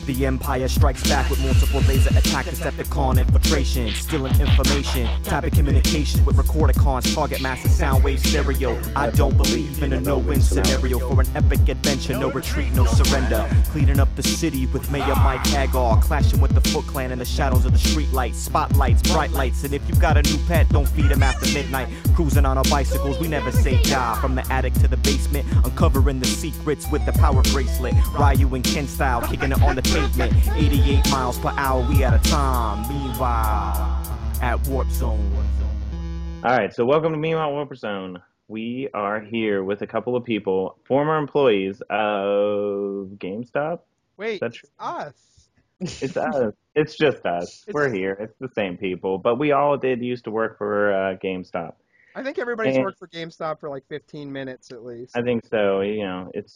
The Empire strikes back with multiple laser attack, Decepticon infiltration, stealing information, type of communication with recorded cons, target massive sound wave stereo. I don't believe in a no-win scenario for an epic adventure, no retreat, no surrender. Cleaning up the city with Mayor Mike Hagar, clashing with the Foot Clan in the shadows of the streetlights, spotlights, bright lights, and if you got a new pet, don't feed him after midnight. Cruising on our bicycles, we never say die. From the attic to the basement, uncovering the secrets with the power bracelet. Ryu and Ken style, kicking it on the pavement. 88 miles per hour, we out of time. Meanwhile, at Warp Zone. All right, so welcome to Meanwhile Warp Zone. We are here with a couple of people, former employees of GameStop. Wait, it's us. It's us. It's just us. We're here. It's the same people, but we all did used to work for GameStop. I think everybody's worked for GameStop for like 15 minutes at least. I think so. It's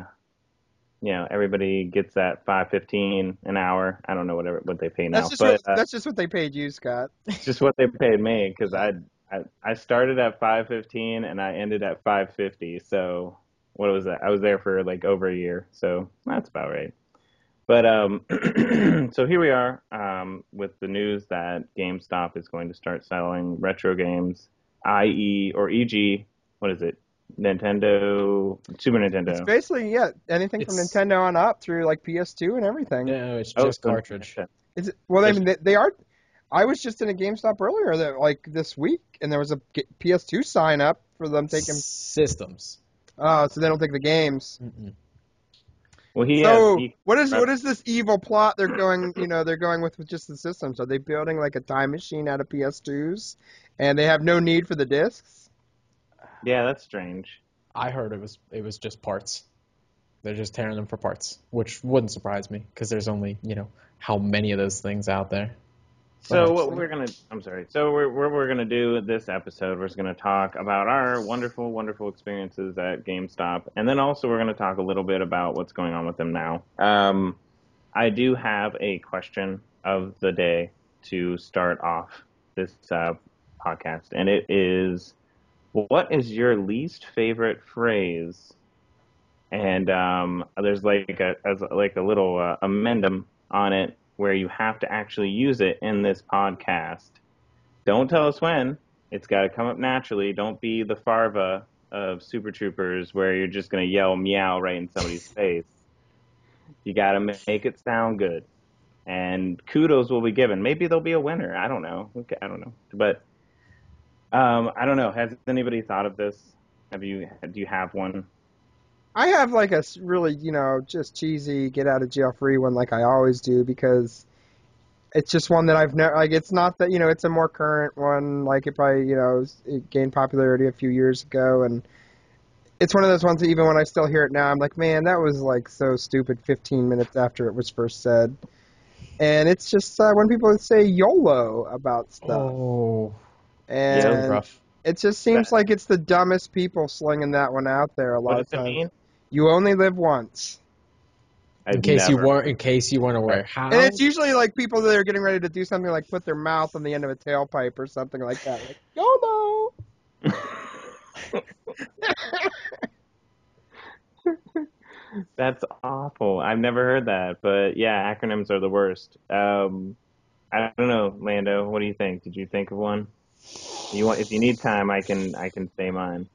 everybody gets that $5.15 an hour. I don't know what they pay now. That's just what they paid you, Scott. It's just what they paid me because I started at $5.15 and I ended at $5.50. So what was that? I was there for like over a year. So that's about right. But so here we are with the news that GameStop is going to start selling retro games, e.g., what is it? Nintendo, Super Nintendo. It's basically, anything from Nintendo on up through like PS2 and everything. No, it's just cartridge. They are. I was just in a GameStop earlier, this week, and there was a PS2 sign up for them taking systems. Oh, so they don't take the games. Mm-mm. Well, what is this evil plot they're going with just the systems? Are they building like a time machine out of PS2s, and they have no need for the discs? Yeah, that's strange. I heard it was just parts. They're just tearing them for parts, which wouldn't surprise me because there's only how many of those things out there. So what we're gonna do this episode, we're just gonna talk about our wonderful, wonderful experiences at GameStop, and then also we're gonna talk a little bit about what's going on with them now. I do have a question of the day to start off this podcast, and it is, what is your least favorite phrase? And there's like a little amendum on it, where you have to actually use it in this podcast. Don't tell us when. It's got to come up naturally. Don't be the Farva of Super Troopers where you're just going to yell meow right in somebody's face. You got to make it sound good. And kudos will be given. Maybe there'll be a winner. I don't know. Okay, I don't know. But I don't know. Has anybody thought of this? Do you have one? I have like a really, just cheesy get out of jail free one like I always do, because it's just one that I've never, it's not that, it's a more current one, like it probably, it gained popularity a few years ago, and it's one of those ones that even when I still hear it now, I'm like, man, that was like so stupid 15 minutes after it was first said. And it's just when people say YOLO about stuff. Oh. And yeah, that was rough. It just seems like it's the dumbest people slinging that one out there a lot of times. What does it mean? You only live once. In case you weren't aware. How? And it's usually like people that are getting ready to do something like put their mouth on the end of a tailpipe or something like that. Like, YOLO! That's awful. I've never heard that, but yeah, acronyms are the worst. I don't know, Lando. What do you think? Did you think of one? If you need time, I can say mine.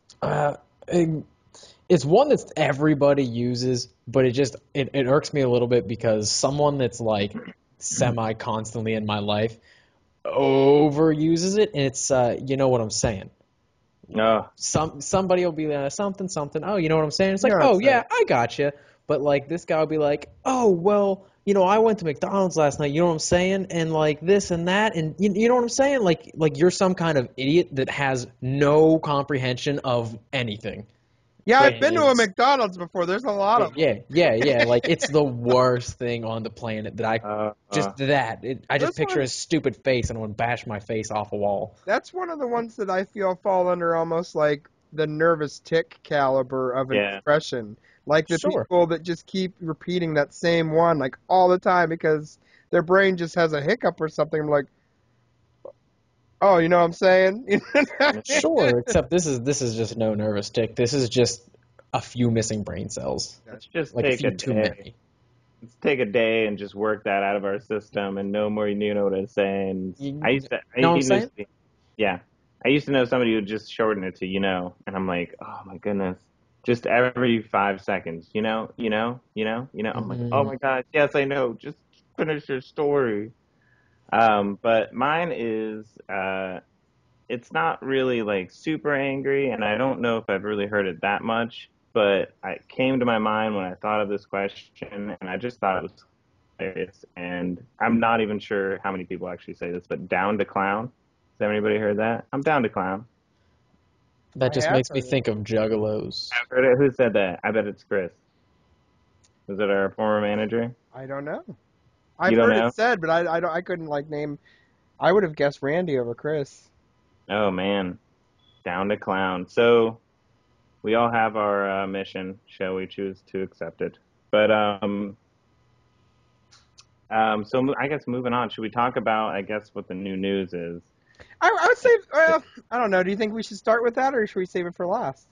It's one that everybody uses, but it irks me a little bit because someone that's like semi-constantly in my life overuses it, and it's you know what I'm saying. No. Somebody will be something. Oh, you know what I'm saying? It's like, yeah, I gotcha. But like this guy will be like, oh well, I went to McDonald's last night. You know what I'm saying? And like this and that, and you know what I'm saying? Like you're some kind of idiot that has no comprehension of anything. Yeah, I've been to a McDonald's before. There's a lot of them. Yeah. Like, it's the worst thing on the planet that I just picture his stupid face and I want to bash my face off a wall. That's one of the ones that I feel fall under almost like the nervous tick caliber of an expression. Like the people that just keep repeating that same one like all the time because their brain just has a hiccup or something. I'm like, oh, you know what I'm saying? Sure, except this is just no nervous tick. This is just a few missing brain cells. Let's just like take a few too many. let's take a day and just work that out of our system, and no more. You know what I'm saying? You I know what I'm used to, saying? yeah, I used to know somebody who would just shorten it to and I'm like, oh my goodness, just every 5 seconds, I'm like, oh Mm, my god, yes, I know, just finish your story. But mine is, it's not really like super angry, and I don't know if I've really heard it that much, but it came to my mind when I thought of this question, and I just thought it was hilarious. And I'm not even sure how many people actually say this, but down to clown. Has anybody heard that? I'm down to clown. that I just have makes me heard it. think of Juggalos. I've heard it. Who said that? I bet it's Chris. Was it our former manager? I don't know. You I've don't heard it know? said, but I couldn't like name. I would have guessed Randy over Chris. Oh man, down to clown. So we all have our mission. Shall we choose to accept it? But so I guess moving on, should we talk about, I guess, what the new news is? I would say, I don't know. Do you think we should start with that, or should we save it for last?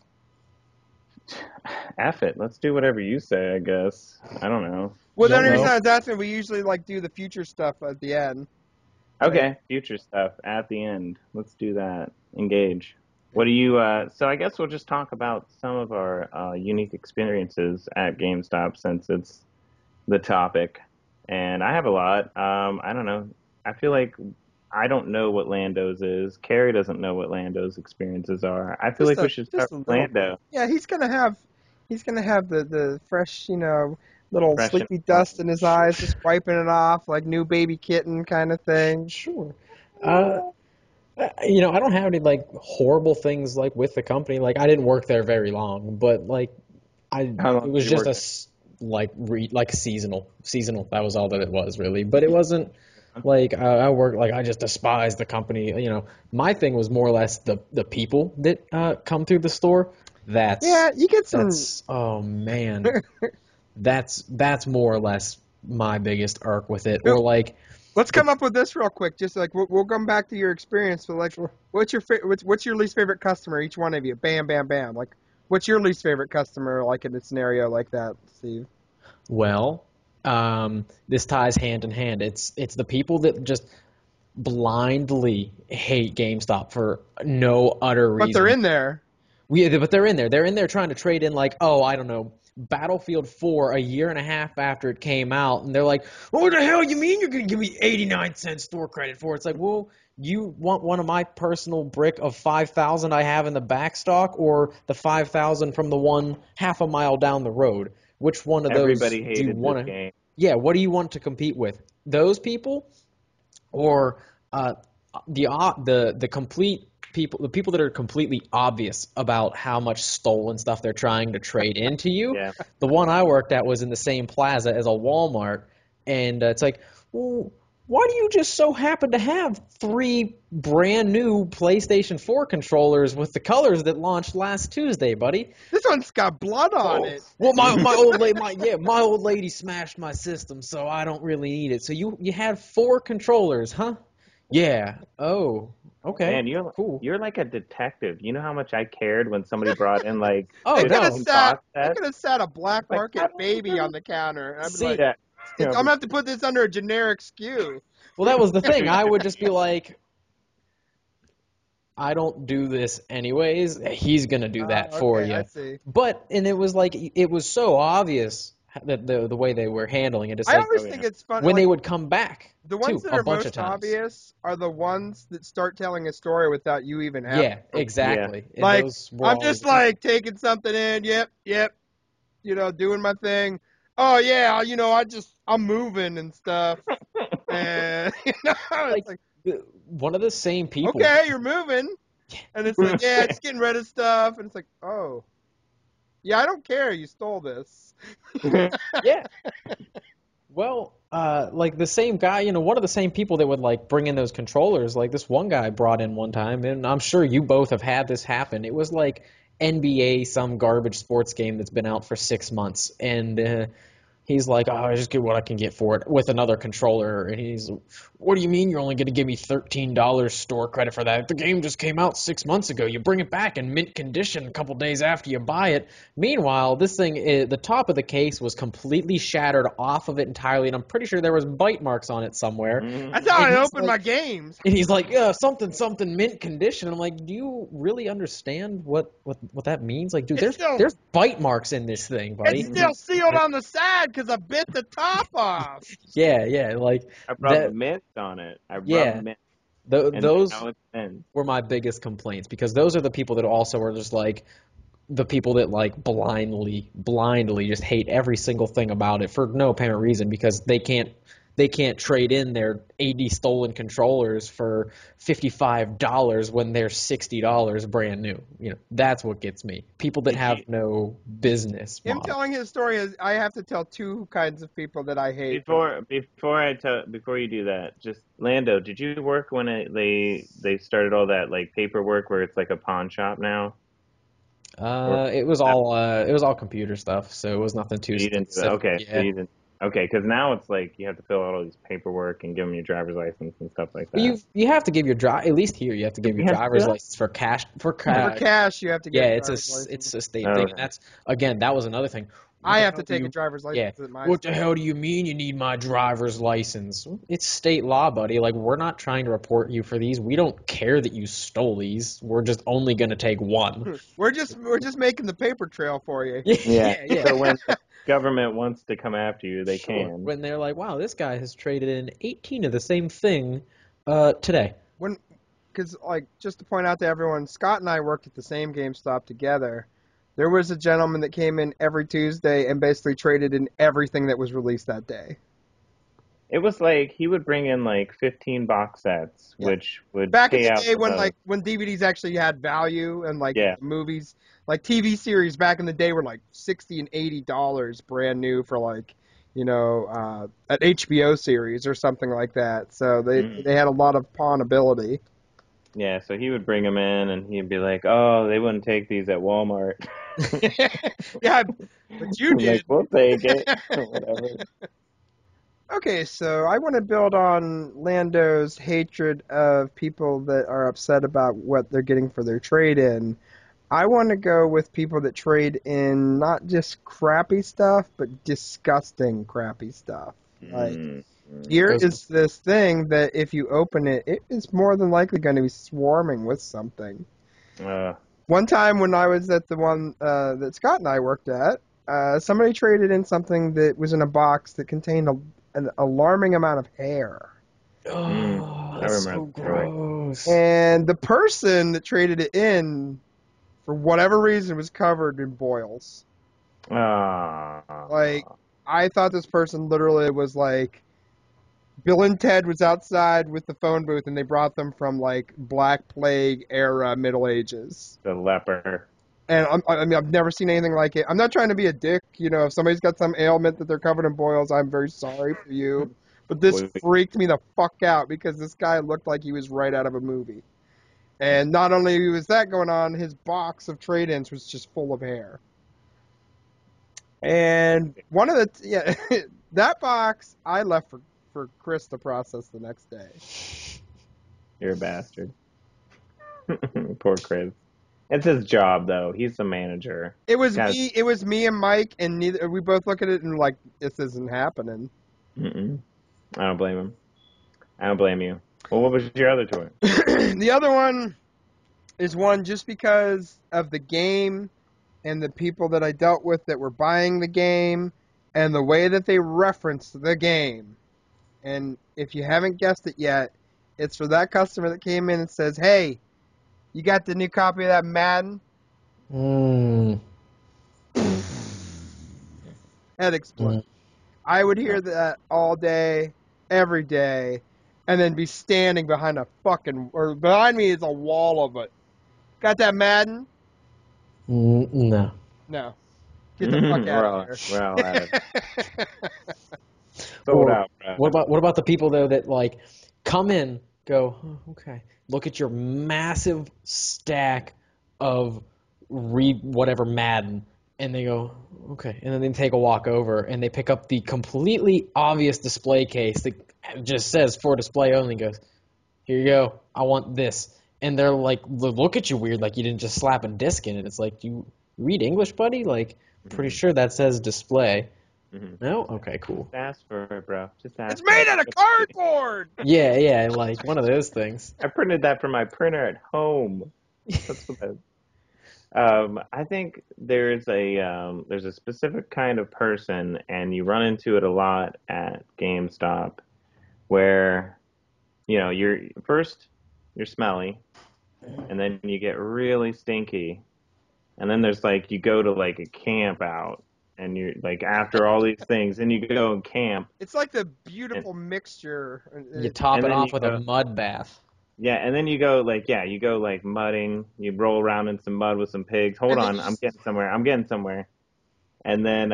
F it. Let's do whatever you say, I guess. I don't know. Well, the only reason YOLO. I was asking, we usually like do the future stuff at the end. Like, Okay, future stuff at the end. Let's do that. Engage. What do you, so I guess we'll just talk about some of our unique experiences at GameStop since it's the topic. And I have a lot. I don't know. I feel like I don't know what Lando's is. Carrie doesn't know what Lando's experiences are. I feel like we should just start a with little bit. Lando. Yeah, he's gonna have the fresh, little Fresh and sleepy dust in his eyes, just wiping it off like new baby kitten kind of thing. Sure. Uh, I don't have any like horrible things like with the company. Like I didn't work there very long, but like How it long did was you just work a there? like seasonal. That was all that it was really. But it wasn't like I worked like I just despised the company. My thing was more or less the people that come through the store. Yeah, you get some. That's oh man, that's more or less my biggest irk with it. Or like Let's the come up with this real quick. Just like we'll come back to your experience. So like, what's your least favorite customer? Each one of you. Bam, bam, bam. Like, what's your least favorite customer? Like in a scenario like that, Steve. Well, this ties hand in hand. It's the people that just blindly hate GameStop for no utter But they're reason. in there. But they're in there. They're in there trying to trade in like, oh, I don't know, Battlefield 4 a year and a half after it came out, and they're like, what the hell you mean you're gonna give me 89 cents store credit for it? It's like, well, you want one of my personal brick of 5,000 I have in the back stock, or the 5,000 from the one half a mile down the road? Which one of those Everybody do you hated this want to? game. Yeah, what do you want to compete with? Those people, or the complete people, the people that are completely obvious about how much stolen stuff they're trying to trade into you. Yeah. The one I worked at was in the same plaza as a Walmart, and it's like, well, why do you just so happen to have 3 brand new PlayStation 4 controllers with the colors that launched last Tuesday, buddy? This one's got blood on it. Well, my old lady smashed my system, so I don't really need it. So you had 4 controllers, huh? Yeah. Oh. Okay. Man, you're Cool. you're like a detective. You know how much I cared when somebody brought in like Oh They could have no. 15 sat. box They sets? could have sat a black Like, market how do you baby on the counter. And I'd be See, like, yeah. I'm gonna have to put this under a generic SKU. well, that was the thing. I would just be like, I don't do this anyways. He's gonna do that for Okay, I you. see. And it was like it was so obvious that the way they were handling it. It's I like always oh, think yeah. it's fun. when Like, they would come back the ones too that a are bunch of most times. obvious are the ones that start telling a story without you even having. Yeah, exactly. And Like, those were I'm always just like taking something in. Yep. Doing my thing. Oh yeah, I'm moving and stuff. And like it's like, one of the same people. okay, you're moving. And it's like, yeah, just getting rid of stuff. And it's like, oh, yeah, I don't care. You stole this. Yeah. Well, like the same guy, one of the same people that would like bring in those controllers, like this one guy brought in one time, and I'm sure you both have had this happen. It was like NBA, some garbage sports game that's been out for 6 months, and He's like, I just get what I can get for it with another controller. And he's, what do you mean you're only going to give me $13 store credit for that? The game just came out 6 months ago. You bring it back in mint condition a couple days after you buy it. Meanwhile, this thing, the top of the case was completely shattered off of it entirely, and I'm pretty sure there was bite marks on it somewhere. That's how I open my games. And he's like, yeah, something mint condition. I'm like, do you really understand what that means? Like, dude, there's bite marks in this thing, buddy. It's still sealed on the side because I bit the top off. Yeah, like I rubbed mint on it. Mint. Those were my biggest complaints, because those are the people that also are just like the people that like blindly just hate every single thing about it for no apparent reason, because they can't trade in their 80 stolen controllers for $55 when they're $60 brand new. You know, that's what gets me. People that have no business model. Him telling his story is, I have to tell two kinds of people that I hate. Before you do that, just Lando, did you work when they started all that like paperwork where it's like a pawn shop now? It was all computer stuff, so it was nothing too specific. Okay, yeah. so you didn't. Okay, because now it's like you have to fill out all these paperwork and give them your driver's license and stuff like that. You have to give your at least here you have to give your driver's license for cash. For cash, you have to give. Yeah, it's a state thing. And that's that was another thing. I have to take a driver's license at my What the hell do you mean you need my driver's license? It's state law, buddy. Like, we're not trying to report you for these. We don't care that you stole these. We're just only going to take one. We're just making the paper trail for you. Yeah. So when the government wants to come after you, they can. When they're like, wow, this guy has traded in 18 of the same thing today. Because, like, just to point out to everyone, Scott and I worked at the same GameStop together. There was a gentleman that came in every Tuesday and basically traded in everything that was released that day. It was like he would bring in like 15 box sets, which would back in pay the out day when DVDs actually had value and movies, like TV series back in the day were like $60 and $80 brand new for like, you know, an HBO series or something like that. So they had a lot of pawnability. Yeah, so he would bring them in, and he'd be like, "Oh, they wouldn't take these at Walmart." Yeah, but you did. Like, we'll take it. Whatever. Okay, so I want to build on Lando's hatred of people that are upset about what they're getting for their trade-in. I want to go with people that trade in not just crappy stuff, but disgusting crappy stuff. Like, here is this thing that if you open it, it is more than likely going to be swarming with something. One time when I was at the one that Scott and I worked at, somebody traded in something that was in a box that contained an alarming amount of hair. Oh, that's so gross. And the person that traded it in, for whatever reason, was covered in boils. Like, I thought this person literally was like, Bill and Ted was outside with the phone booth, and they brought them from, like, Black Plague era Middle Ages. The leper. And I mean, I've never seen anything like it. I'm not trying to be a dick. You know, if somebody's got some ailment that they're covered in boils, I'm very sorry for you. But this freaked me the fuck out because this guy looked like he was right out of a movie. And not only was that going on, his box of trade-ins was just full of hair. And one of the that box I left for Chris to process the next day. You're a bastard. Poor Chris. It's his job, though. He's the manager. It was me and Mike, and we both look at it and like, this isn't happening. I don't blame him. I don't blame you. Well, what was your other toy? The other one is one just because of the game and the people that I dealt with that were buying the game and the way that they referenced the game. And if you haven't guessed it yet, it's for that customer that came in and says, "Hey, you got the new copy of that Madden?" Head explode. I would hear that all day, every day, and then be standing behind behind me is a wall of it. Got that Madden? No. No. Get the fuck out of here. We're all at it. Throw it out, bro. What about the people though that like come in, go, oh, okay, look at your massive stack of whatever Madden, And they go, okay. And then they take a walk over, and they pick up the completely obvious display case that just says for display only. Goes, here you go. I want this. And they're like, look at you weird, like you didn't just slap a disc in it. It's like, do you read English, buddy? Like, pretty sure that says display. Mm-hmm. No? Okay, cool. Just ask for it, bro. Just ask. It's made out of cardboard. Yeah, like one of those things. I printed that from my printer at home. That's what I think there's a specific kind of person, and you run into it a lot at GameStop, where you're smelly, and then you get really stinky, and then there's like you go to like a camp out, and you're like after all these things, and you go and camp. It's like the beautiful mixture. You top it off with a mud bath. Yeah, and then you go like mudding. You roll around in some mud with some pigs. Hold on, I'm getting somewhere. And then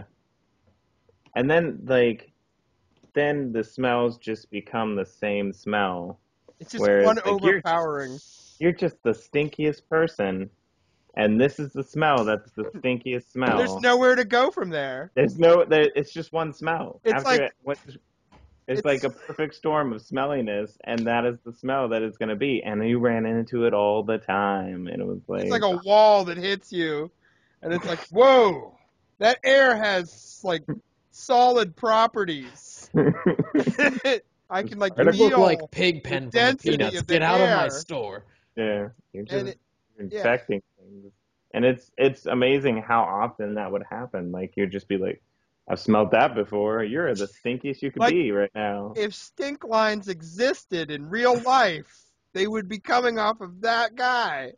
then the smells just become the same smell. It's just one overpowering. You're just the stinkiest person, and this is the smell that's the stinkiest smell. There's nowhere to go from there. It's just one smell. It's like a perfect storm of smelliness, and that is the smell that it's going to be. And you ran into it all the time, and it was like... It's like a wall that hits you, and it's like, whoa, that air has, like, solid properties. I can, like, It feel look like pig pen from the Peanuts. Get out of my store. Yeah, you're infecting things. And it's amazing how often that would happen. Like, you'd just be like, I've smelled that before. You're the stinkiest you could be right now. If stink lines existed in real life, they would be coming off of that guy.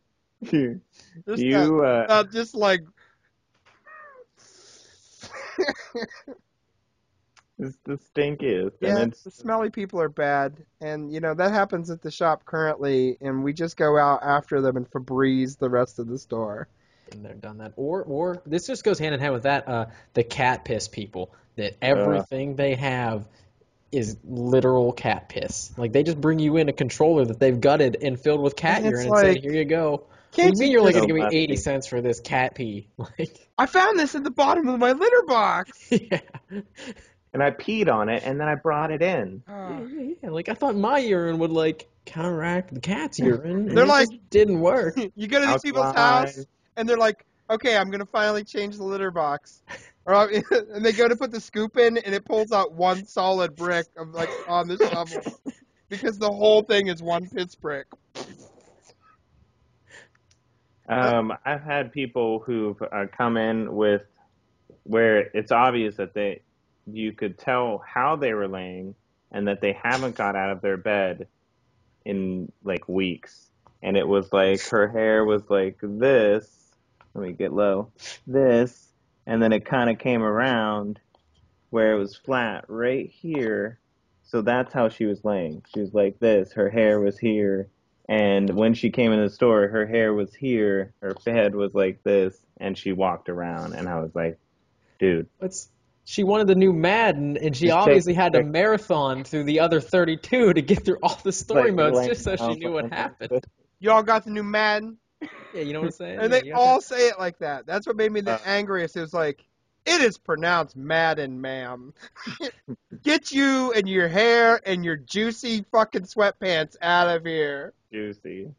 Just like... It's the stinkiest. Yeah, the smelly people are bad. And, that happens at the shop currently, and we just go out after them and Febreze the rest of the store. And they've done that. Or this just goes hand in hand with that, the cat piss people, that everything they have is literal cat piss. Like, they just bring you in a controller that they've gutted and filled with cat urine and say, here you go. What do you mean you're like going to give me 80 cents for this cat pee? Like, I found this at the bottom of my litter box. Yeah. And I peed on it, and then I brought it in. Yeah, like, I thought my urine would, like, counteract the cat's urine. They're like... It didn't work. You go to these people's house, and they're like, okay, I'm going to finally change the litter box. And they go to put the scoop in, and it pulls out one solid brick of, like, on the shovel. Because the whole thing is one piss brick. I've had people who've come in with where it's obvious that you could tell how they were laying and that they haven't got out of their bed in like weeks. And it was like her hair was like this. Let me get low. This. And then it kind of came around where it was flat right here. So that's how she was laying. She was like this. Her hair was here. And when she came in the store, her hair was here. Her head was like this. And she walked around. And I was like, dude. She wanted the new Madden, and she obviously had to marathon through the other 32 to get through all the story modes just so she knew what happened. Y'all got the new Madden? Yeah, you know what I'm saying? And they all say it like that. That's what made me the angriest. It was like, it is pronounced Madden, ma'am. Get you and your hair and your juicy fucking sweatpants out of here. Juicy.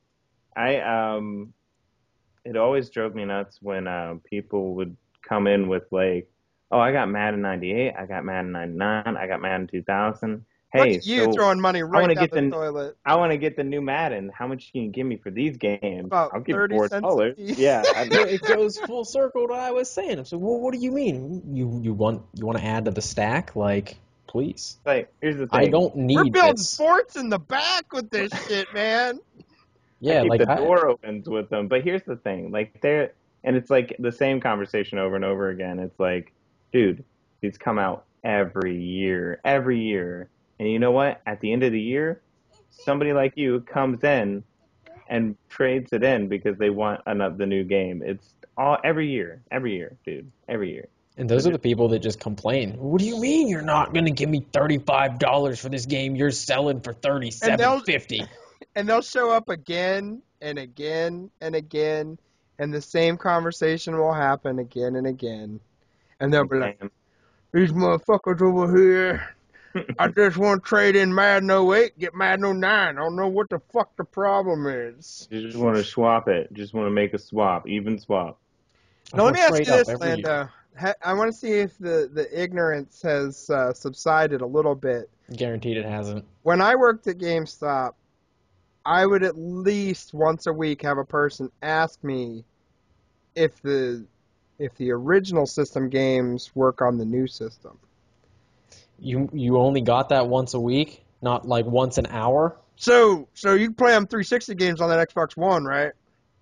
It always drove me nuts when people would come in with like, oh, I got Madden 98, I got Madden 99, I got Madden 2000. Hey, look at you throwing money right down the toilet. I want to get the new Madden. How much can you give me for these games? About I'll give $4. Yeah, it goes full circle to what I was saying. So, well, what do you mean? You want to add to the stack? Like, please. Like, here's the thing. I don't need We're building this. forts in the back with this shit, man. Yeah, the door opens with them. But here's the thing. Like, and it's like the same conversation over and over again. It's like, dude, these come out every year. And you know what? At the end of the year, somebody like you comes in and trades it in because they want the new game. It's every year, dude, every year. And those are the people that just complain. What do you mean you're not going to give me $35 for this game you're selling for $37.50? And they'll show up again and again and again, and the same conversation will happen again and again. And they'll be like, these motherfuckers over here, I just want to trade in Madden 08, get Madden 09. I don't know what the fuck the problem is. You just want to swap it. Just want to make a swap, even swap. Now, let me ask you this, Lando. I want to see if the ignorance has subsided a little bit. Guaranteed it hasn't. When I worked at GameStop, I would at least once a week have a person ask me if the original system games work on the new system. You only got that once a week, not like once an hour? So you can play them 360 games on that Xbox One, right?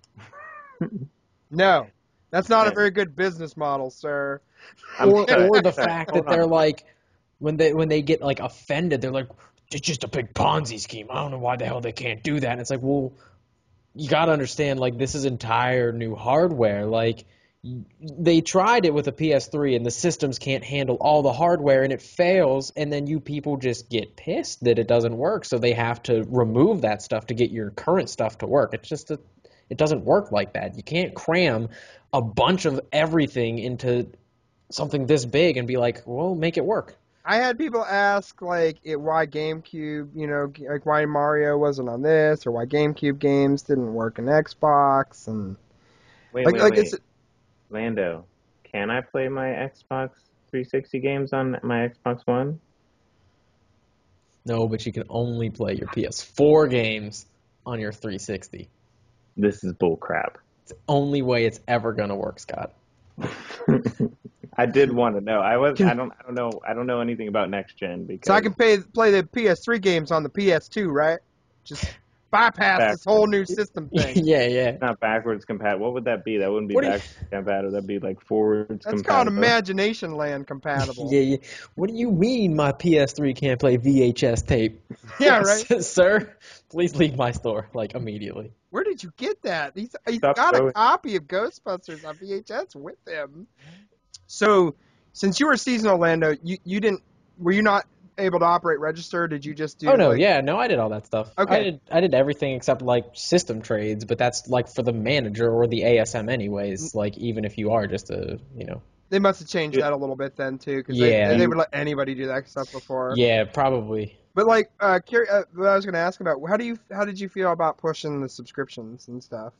No. That's not a very good business model, sir. Or the fact that they're like, when they get like offended, they're like, it's just a big Ponzi scheme. I don't know why the hell they can't do that. And it's like, well, you got to understand, like, this is entire new hardware. Like, they tried it with a PS3, and the systems can't handle all the hardware, and it fails, and then you people just get pissed that it doesn't work, so they have to remove that stuff to get your current stuff to work. It's just it doesn't work like that. You can't cram a bunch of everything into something this big and be like, well, make it work. I had people ask, like, why GameCube, like why Mario wasn't on this, or why GameCube games didn't work in Xbox, and wait. Lando, can I play my Xbox 360 games on my Xbox One? No, but you can only play your PS4 games on your 360. This is bullcrap. It's the only way it's ever gonna work, Scott. I did want to know. I don't know anything about next gen because. So I can play the PS3 games on the PS2, right? Just bypass this whole new system thing. Yeah. Not backwards compatible. What would that be? That wouldn't be backwards compatible. That'd be like forwards compatible. That's called Imagination Land compatible. Yeah. What do you mean my PS3 can't play VHS tape? Yeah, right. Sir, please leave my store, like, immediately. Where did you get that? He's got a copy of Ghostbusters on VHS with him. So, since you were seasonal, Lando, were you not able to operate register? Did you just do? Oh no, I did all that stuff. Okay. I did everything except like system trades, but that's like for the manager or the ASM anyways. Like even if you are just They must have changed that a little bit then too, because Yeah. they would let anybody do that stuff before. Yeah, probably. But like, what I was going to ask about, how did you feel about pushing the subscriptions and stuff?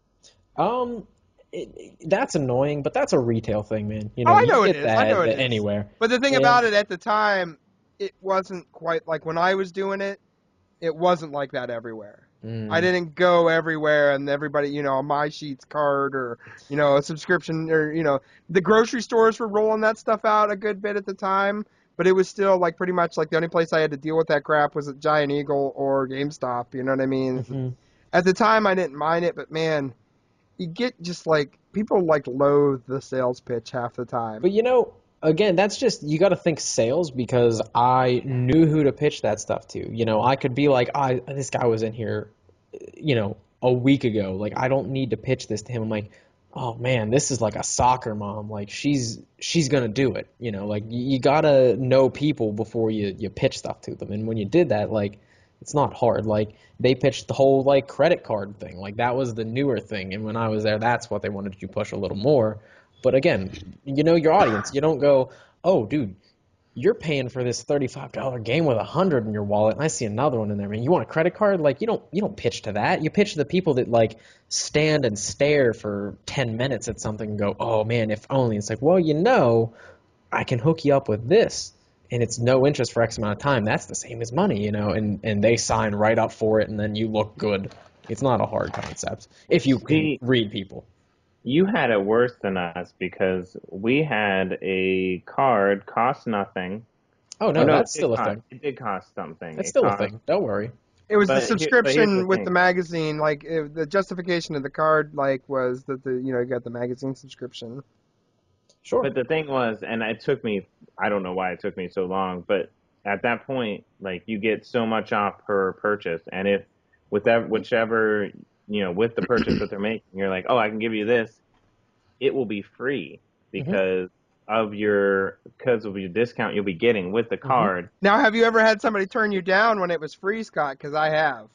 That's annoying, but that's a retail thing, man. I know you it get is. I know that it is. anywhere. But the thing about it at the time, it wasn't quite like when I was doing it. It wasn't like that everywhere. I didn't go everywhere and everybody, a MySheets card or, a subscription or, the grocery stores were rolling that stuff out a good bit at the time. But it was still like pretty much like the only place I had to deal with that crap was at Giant Eagle or GameStop. You know what I mean? Mm-hmm. At the time, I didn't mind it, but man, you get just like people like loathe the sales pitch half the time. But again, that's just, you got to think sales because I knew who to pitch that stuff to. I could be like, this guy was in here, a week ago. Like, I don't need to pitch this to him. I'm like, oh man, this is like a soccer mom. Like she's gonna do it. Like you gotta know people before you pitch stuff to them. And when you did that, like it's not hard. Like they pitched the whole like credit card thing. Like that was the newer thing. And when I was there, that's what they wanted you to push a little more. But again, your audience. You don't go, oh dude, you're paying for this $35 game with $100 in your wallet, and I see another one in there. Man, you want a credit card? Like you don't pitch to that. You pitch to the people that like stand and stare for 10 minutes at something and go, oh man, if only. It's like, well, I can hook you up with this, and it's no interest for X amount of time. That's the same as money, and they sign right up for it, and then you look good. It's not a hard concept if you can read people. You had it worse than us because we had a card, cost nothing. Oh, no, that's still a thing. It did cost something. It's still a thing. Don't worry. It was the subscription with the magazine. Like the justification of the card, like was that you got the magazine subscription. Sure. But the thing was, and it took me, I don't know why it took me so long, but at that point, like you get so much off per purchase, and if with that whichever. With the purchase that they're making, you're like, oh, I can give you this. It will be free because of your discount you'll be getting with the card. Now, have you ever had somebody turn you down when it was free, Scott? Because I have.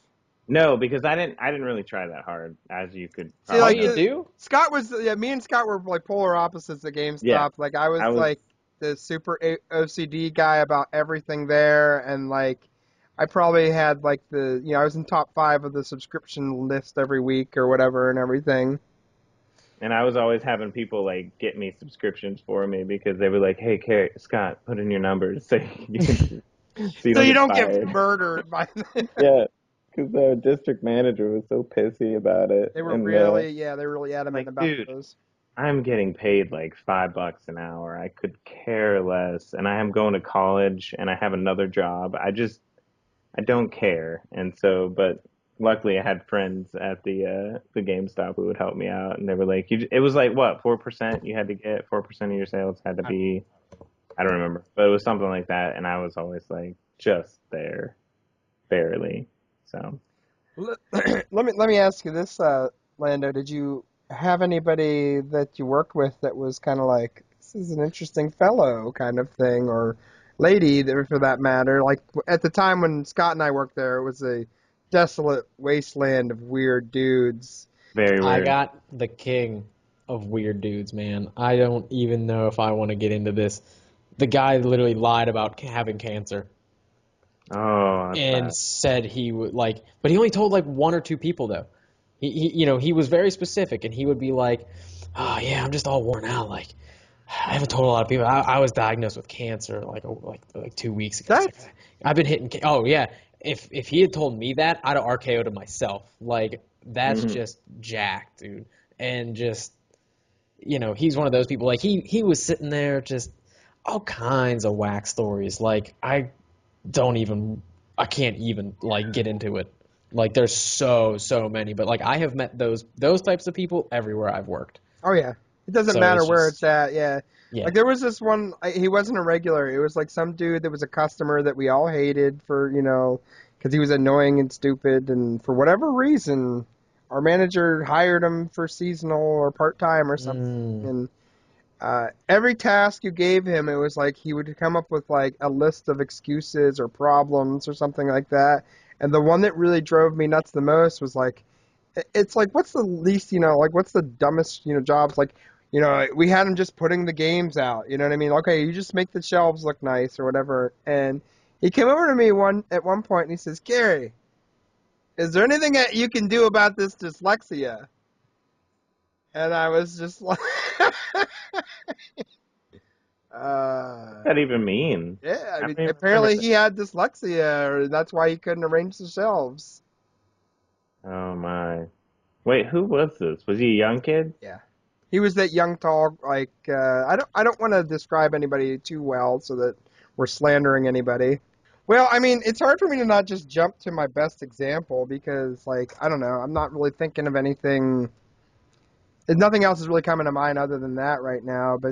No, because I didn't really try that hard, as you could See, probably Oh, like you know. do? Scott was, yeah, me and Scott were like polar opposites at Yeah, GameStop. Like I was I was. like the super OCD guy about everything there, and like I probably had like I was in top 5 of the subscription list every week or whatever and everything. And I was always having people like get me subscriptions for me because they were like, "Hey, Carrie, Scott, put in your numbers so you So don't you get don't get fired." murdered by. Yeah, because the district manager was so pissy about it, They were and really, yeah, they were really adamant like, about dude, those. I'm getting paid like $5 an hour. I could care less, and I am going to college, and I have another job. I don't care, and so, but luckily I had friends at the GameStop who would help me out, and they were like, it was like what 4% you had to get 4% of your sales had to be, I don't remember, but it was something like that, and I was always like just there, barely. So Let me ask you this, Lando. Did you have anybody that you worked with that was kind of like, this is an interesting fellow kind of thing, or lady, for that matter? Like at the time when Scott and I worked there, it was a desolate wasteland of weird dudes. very I weird. got the king of weird dudes, man. I don't even know if I want to get into this. The guy literally lied about having cancer Oh, that's and bad. said he would like, but he only told like one or two people though. He was very specific, and he would be like, "Oh yeah, I'm just all worn out. Like, I haven't told a lot of people. I was diagnosed with cancer like 2 weeks ago. It's like, That's I've been hitting. Oh yeah, if he had told me that, I'd have RKO'd him myself. Like that's Hmm. just jacked, dude. And just he's one of those people. Like he was sitting there just all kinds of whack stories. Like I can't even like get into it. Like there's so many, but like I have met those types of people everywhere I've worked. Oh yeah, it doesn't So matter it's where it's just at. Yeah, yeah. like there was this one. He wasn't a regular. It was like some dude that was a customer that we all hated for because he was annoying and stupid, and for whatever reason, our manager hired him for seasonal or part time or something. Mm. And every task you gave him, it was like he would come up with like a list of excuses or problems or something like that. And the one that really drove me nuts the most was like it's like what's the least like what's the dumbest jobs like we had him just putting the games out, you know what I mean? Okay, you just make the shelves look nice or whatever. And he came over to me at one point and he says, Gary, is there anything that you can do about this dyslexia? And I was just like What's that even mean? yeah, I I mean don't even remember apparently that. he had dyslexia or that's why he couldn't arrange the shelves. Oh my. Wait, who was this? Was he a young kid? Yeah. He was that young, tall, like I don't want to describe anybody too well so that we're slandering anybody. Well, I mean, it's hard for me to not just jump to my best example because, like, I don't know, I'm not really thinking of anything. Nothing else is really coming to mind other than that right now. But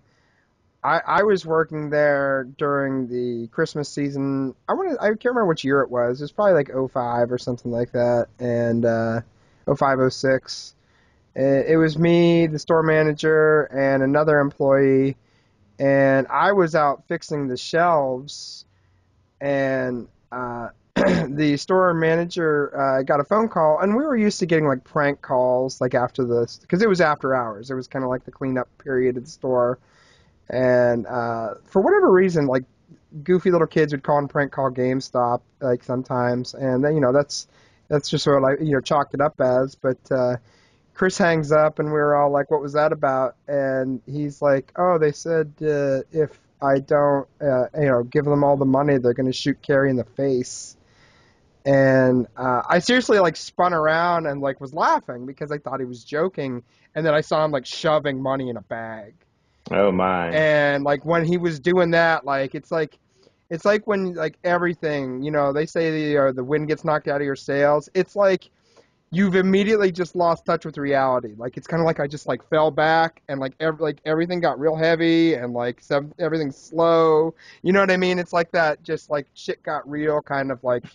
I was working there during the Christmas season. I can't remember which year it was. It was probably like '05 or something like that, and '05, '06. It was me, the store manager, and another employee, and I was out fixing the shelves, and the store manager got a phone call, and we were used to getting like prank calls like after this, because it was after hours. It was kind of like the cleanup period of the store, and for whatever reason, like goofy little kids would call and prank call GameStop like sometimes, and then that's just what I chalked it up as, but. Chris hangs up, and we were all like, "What was that about?" And he's like, "Oh, they said if I don't, give them all the money, they're going to shoot Carrie in the face." And I seriously like spun around and like was laughing because I thought he was joking, and then I saw him like shoving money in a bag. Oh my. And like when he was doing that, like it's like when like everything, they say the wind gets knocked out of your sails. It's like you've immediately just lost touch with reality. Like it's kind of like I just like fell back and like everything got real heavy and like everything's slow. You know what I mean? It's like that, just like shit got real, kind of like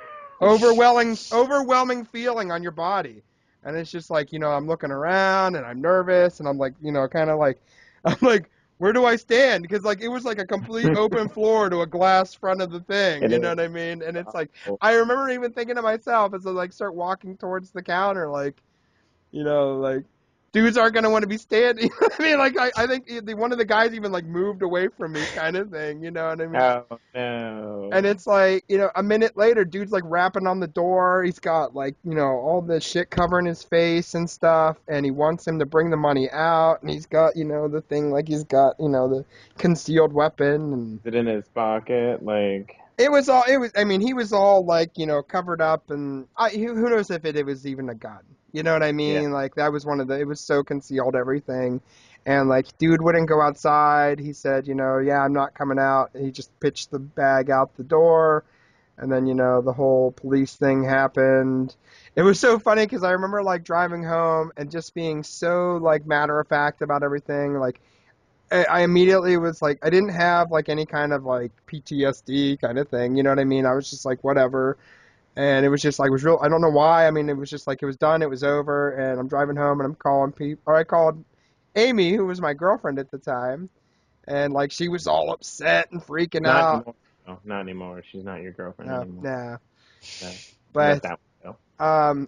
overwhelming feeling on your body. And it's just like I'm looking around and I'm nervous and I'm like kind of like I'm like where do I stand? Because like it was like a complete open floor to a glass front of the thing. You know what I mean? And it's like I remember even thinking to myself as I like start walking towards the counter, like, like dudes aren't gonna want to be standing. You know what I mean? Like I think one of the guys even like moved away from me, kind of thing. You know what I mean? Oh no! And it's like, a minute later, dude's like rapping on the door. He's got like, all the shit covering his face and stuff, and he wants him to bring the money out. And he's got, the thing like he's got, the concealed weapon. And is it in his pocket? Like it was all. I mean, he was all like, covered up, and who knows if it was even a gun. You know what I mean? Yeah. Like that was it was so concealed, everything. And like dude wouldn't go outside. He said, yeah, I'm not coming out. And he just pitched the bag out the door. And then, the whole police thing happened. It was so funny because I remember like driving home and just being so like matter of fact about everything. Like I immediately was like, I didn't have like any kind of like PTSD kind of thing. You know what I mean? I was just like, whatever. And it was just like, it was real. I don't know why. I mean, it was just like, it was done. It was over. And I'm driving home and I'm calling people. Or I called Amy, who was my girlfriend at the time. And like, she was all upset and freaking out. Anymore. No, not anymore. She's not your girlfriend anymore. Nah. No. But, that one,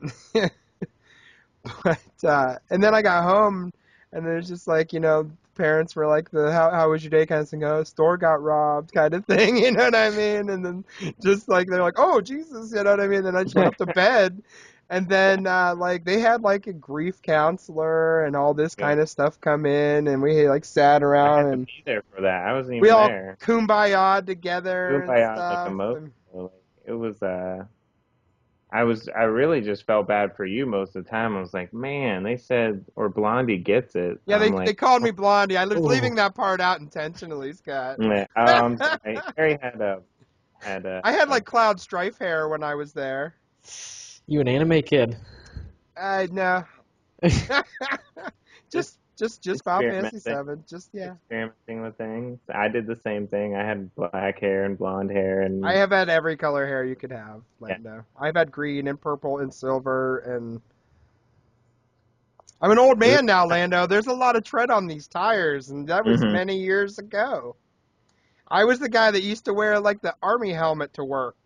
and then I got home and it was just like, parents were like, how was your day kind of thing? Oh, store got robbed kind of thing, you know what I mean? And then just like, they're like, oh, Jesus, you know what I mean? Then I just went up to bed. And then, like, they had, like, a grief counselor and all this kind of stuff come in, and we, like, sat around. I had to and be there for that. I wasn't even we all there. kumbaya together and Kumbaya, stuff. like emotional. Like, it was, I really just felt bad for you most of the time. I was like, man, they said, or Blondie gets it. Yeah, they like, called me Blondie. I was leaving that part out intentionally, Scott. Yeah. Oh, I'm sorry. Harry had I had, like, cloud strife hair when I was there. You an anime kid? No. just Final Fantasy 7. Just, yeah. Experimenting with things. I did the same thing. I had black hair and blonde hair, and I have had every color hair you could have, Lando. Yeah. I've had green and purple and silver, and I'm an old man now, Lando. There's a lot of tread on these tires, and that was many years ago. I was the guy that used to wear, like, the army helmet to work.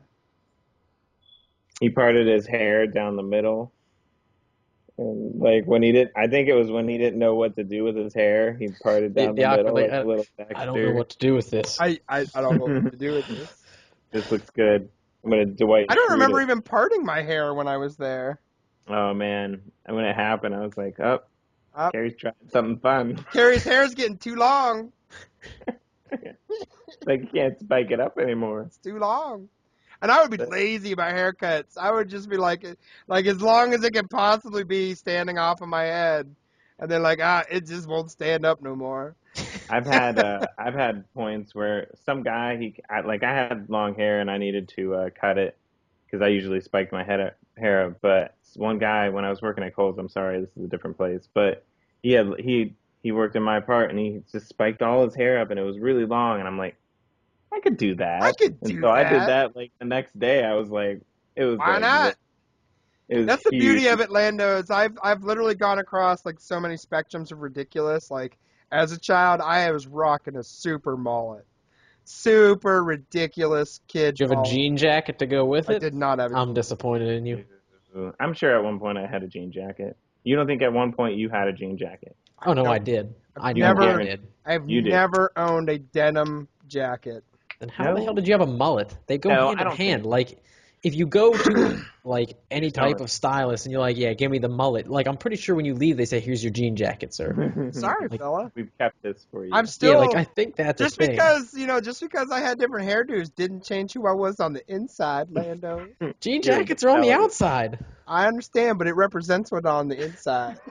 he parted his hair down the middle. And like I think it was when he didn't know what to do with his hair, he parted down the middle like a little Dexter. I don't know what to do with this. I don't know what to do with this. This looks good. I'm gonna Dwight. I don't remember even parting my hair when I was there. Oh man, and when it happened, I was like, Carrie's trying something fun. Carrie's hair's getting too long. Like you can't spike it up anymore. It's too long. And I would be lazy about haircuts. I would just be like as long as it can possibly be standing off of my head. And then it just won't stand up no more. I've had points where some guy I had long hair and I needed to cut it because I usually spiked my hair up. But one guy when I was working at Kohl's, I'm sorry, this is a different place, but he worked in my part and he just spiked all his hair up and it was really long and I'm like, I could do that. I did that. Like the next day. I was like, it was. Why not? That's the beauty of it, Lando. Is I've literally gone across like so many spectrums of ridiculous. Like as a child, I was rocking a super mullet, super ridiculous kid. Did you have a jean jacket to go with it? I did not have. I'm disappointed in you. I'm sure at one point I had a jean jacket. You don't think at one point you had a jean jacket? Oh no, I did. I did. I've never owned a denim jacket. Then how the hell did you have a mullet? They go hand in hand. Like, if you go to like any type of stylist and you're like, yeah, give me the mullet. Like, I'm pretty sure when you leave, they say, here's your jean jacket, sir. Sorry, fella. We've kept this for you. I'm still I think that's just a thing. just because I had different hairdos didn't change who I was on the inside, Lando. Jean jackets are on the outside. I understand, but it represents what's on the inside.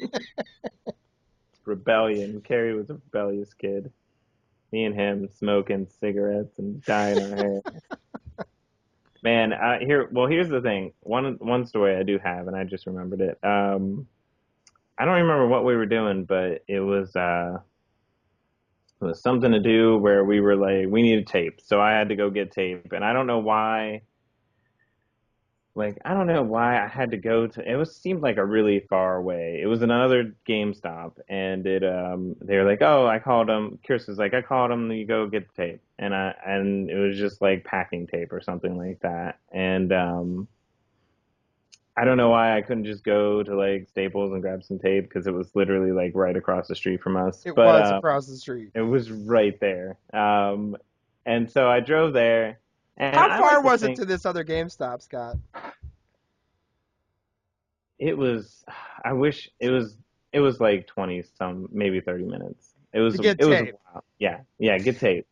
Rebellion. Carrie was a rebellious kid. Me and him smoking cigarettes and dyeing our hair. Man, here's the thing. One story I do have, and I just remembered it. I don't remember what we were doing, but it was something to do where we were like, we needed tape. So I had to go get tape, and I don't know why. like I don't know why I had to go to. Seemed like a really far away. It was another GameStop, and they were like, oh, I called them. Chris was like, I called them. You go get the tape, and it was just like packing tape or something like that, and I don't know why I couldn't just go to like Staples and grab some tape because it was literally like right across the street from us. It But was across the street. it was right there. And so I drove there. And How I far like to was it think to this other GameStop, Scott? it was. I wish it was. It was like 20 some, maybe 30 minutes. It was. To get It was a tape. while. Yeah, yeah. Get tape.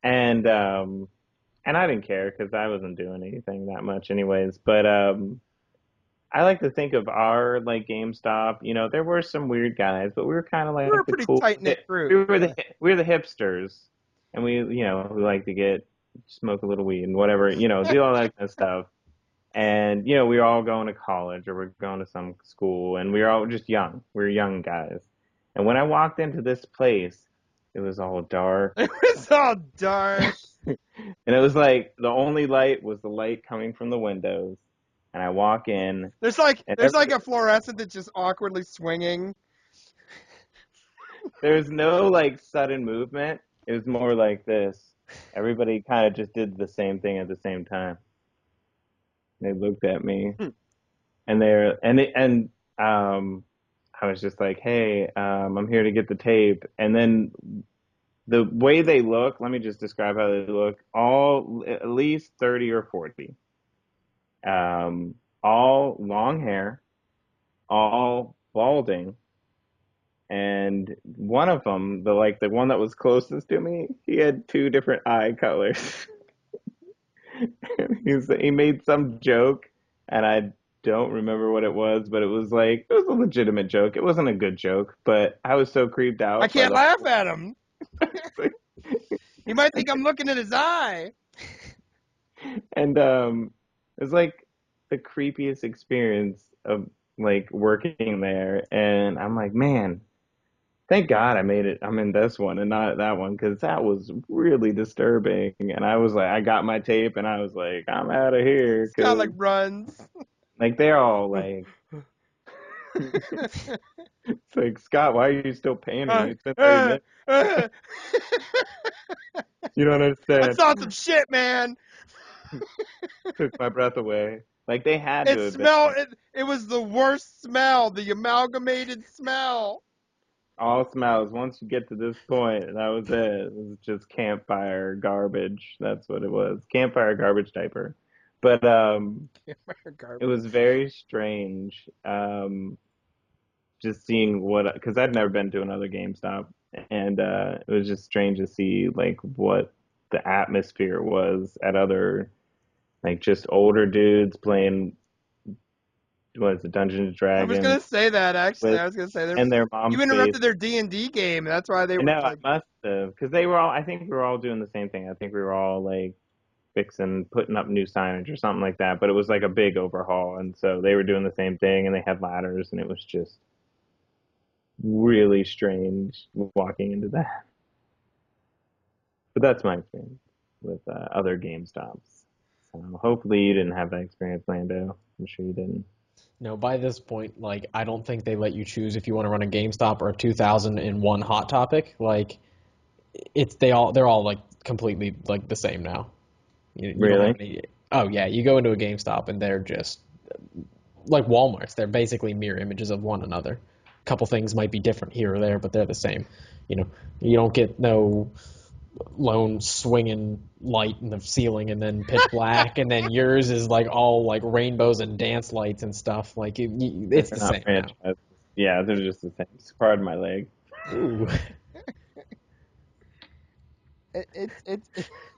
And I didn't care because I wasn't doing anything that much anyways. But I like to think of our like GameStop. You know, there were some weird guys, but we were kind of We were a like the pretty cool. tight-knit We group. were the hipsters, and we like to smoke a little weed and whatever, do all that kind of stuff. And we were all going to college or we're going to some school, and we were all just young. We were young guys. And when I walked into this place, it was all dark, It was all dark. and it was like the only light was the light coming from the windows. And I walk in, There's like and a fluorescent that's just awkwardly swinging. there's no like sudden movement. It was more like this. Everybody kind of just did the same thing at the same time. They looked at me, and I was just like, "Hey, I'm here to get the tape." And then the way they look, let me just describe how they look. All at least 30 or 40. All long hair, all balding, and one of them, the one that was closest to me, he had two different eye colors. He made some joke, and I don't remember what it was, but it was a legitimate joke. It wasn't a good joke, but I was so creeped out. I can't laugh at him. He might think I'm looking at his eye. And it was like the creepiest experience of like working there, and I'm like, man, thank God I made it. I'm in this one and not that one because that was really disturbing. And I was like, I got my tape and I was like, I'm out of here Scott because runs. like they're all like, it's like, Scott, why are you still paying me? It's been 30 minutes. You don't I understand. saw some shit, man. Took my breath away. Like they had to It have smelled. It was the worst smell. The amalgamated smell. all smells. Once you get to this point, that was it. It was just campfire garbage. That's what it was. Campfire garbage diaper. But it was very strange. Just seeing because I'd never been to another GameStop, and it was just strange to see like what the atmosphere was at other like just older dudes playing what is it, Dungeons and I was Dragons gonna say that actually. with I was gonna say and their mom's you face. interrupted their D&D game. That's why they were No, I like. must have because they were all. I think we were all doing the same thing. I think we were all like putting up new signage or something like that. But it was like a big overhaul, and so they were doing the same thing, and they had ladders, and it was just really strange walking into that. But that's my experience with other GameStops. So hopefully you didn't have that experience, Lando. I'm sure you didn't. No, by this point, like, I don't think they let you choose if you want to run a GameStop or a 2001 Hot Topic. Like, they're all like completely like the same now. You don't Really? have any, oh yeah, you go into a GameStop and they're just like Walmart's. They're basically mirror images of one another. A couple things might be different here or there, but they're the same. You know, you don't get no lone swinging light in the ceiling and then pitch black, and then yours is like all like rainbows and dance lights and stuff. Like it's the They're not same now. franchises. Yeah, they're just the same. Pardon my leg. Ooh. It's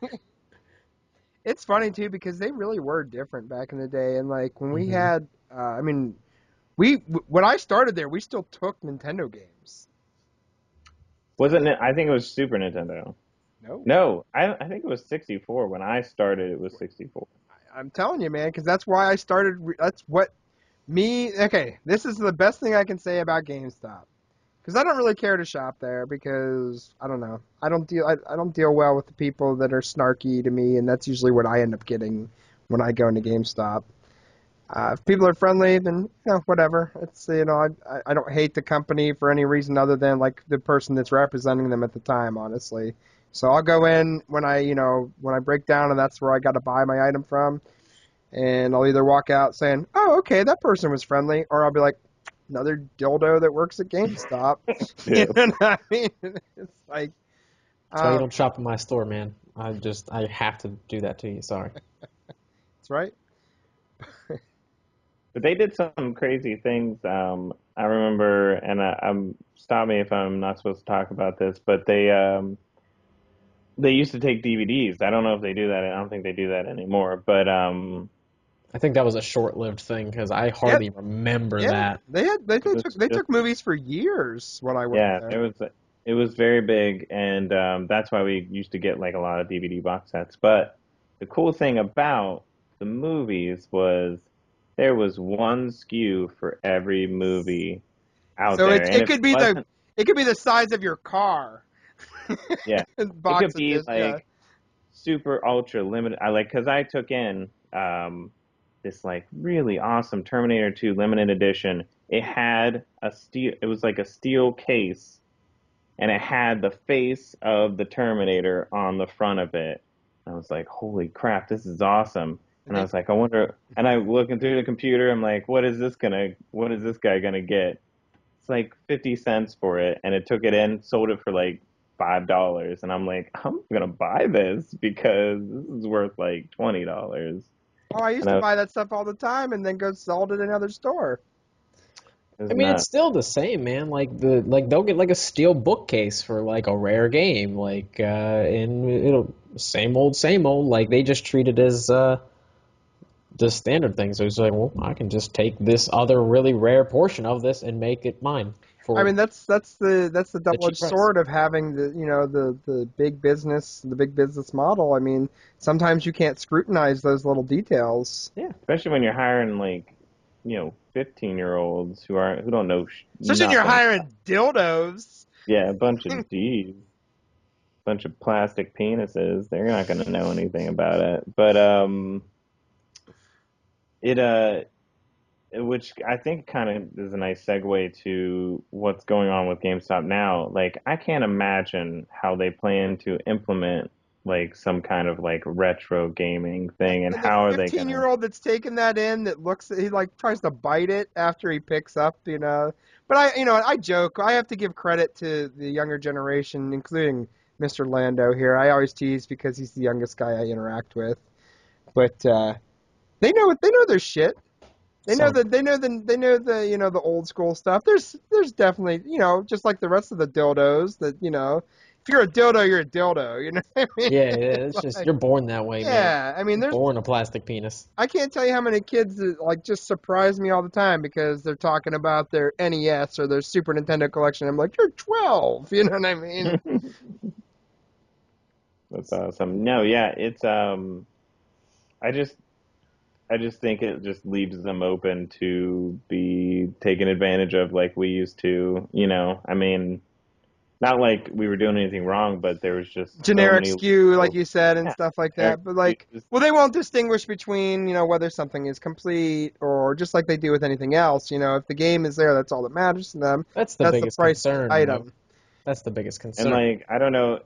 it's funny too because they really were different back in the day, and like when we had, I mean, when I started there, we still took Nintendo games. Wasn't it? I think it was Super Nintendo. No. No, I think it was 64. When I started, it was 64. I'm telling you, man, because that's why I started. That's what me. Okay, this is the best thing I can say about GameStop, because I don't really care to shop there because I don't know. I don't deal well with the people that are snarky to me, and that's usually what I end up getting when I go into GameStop. If people are friendly, then whatever. It's I don't hate the company for any reason other than like the person that's representing them at the time, honestly. So I'll go in when I break down and that's where I got to buy my item from, and I'll either walk out saying, "Oh, okay, that person was friendly," or I'll be like, "Another dildo that works at GameStop." Yeah. You know what I mean? It's like That's why you don't shop in my store, man. I have to do that to you. Sorry. that's right. But they did some crazy things. I remember, and stop me if I'm not supposed to talk about this, but they used to take DVDs. I don't know if they do that. I don't think they do that anymore. But I think that was a short-lived thing because I hardly remember that. They took movies for years when I worked there. it was very big, and that's why we used to get like a lot of DVD box sets. But the cool thing about the movies was there was one SKU for every movie out So there. it could be the size of your car. Yeah, it Box could be of this, like super ultra limited. Because I took in this like really awesome Terminator 2 limited edition. It had it was like a steel case, and it had the face of the Terminator on the front of it. I was like, holy crap, this is awesome. And I was like, I wonder, and I'm looking through the computer, I'm like, what is this guy gonna get? It's like 50 cents for it, and it took it in, sold it for like $5, and I'm like, I'm gonna buy this because this is worth like $20. Oh, I used to buy that stuff all the time and then go sell it at another store. I mean, it's still the same, man. Like they'll get like a steel bookcase for like a rare game, like and it'll same old. Like they just treat it as the standard thing. So it's like, well, I can just take this other really rare portion of this and make it mine. I mean, that's the double-edged sword of having the big business model. I mean, sometimes you can't scrutinize those little details. Yeah, especially when you're hiring like 15-year-olds who don't know. Especially when you're hiring dildos. Yeah, a bunch of D's, bunch of plastic penises. They're not going to know anything about it. But which I think kind of is a nice segue to what's going on with GameStop now. Like, I can't imagine how they plan to implement like some kind of like retro gaming thing, and how are they going to... 15-year-old that's taking that in, that he like tries to bite it after he picks up, But I joke. I have to give credit to the younger generation, including Mr. Lando here. I always tease because he's the youngest guy I interact with. But they know their shit. They know the old school stuff. There's definitely, just like the rest of the dildos that, if you're a dildo, you're a dildo, you know what I mean? Yeah, it's just, you're born that way, man. Yeah, I mean, there's born a plastic penis. I can't tell you how many kids that, like, just surprise me all the time because they're talking about their NES or their Super Nintendo collection. I'm like, you're 12, you know what I mean? That's awesome. No, yeah, it's I just think it just leaves them open to be taken advantage of like we used to, I mean, not like we were doing anything wrong, but there was just generic so SKU, like you said, and stuff like that. But like, well, they won't distinguish between, whether something is complete or just like they do with anything else. If the game is there, that's all that matters to them. That's the biggest price concern. Item. That's the biggest concern. And like, I don't know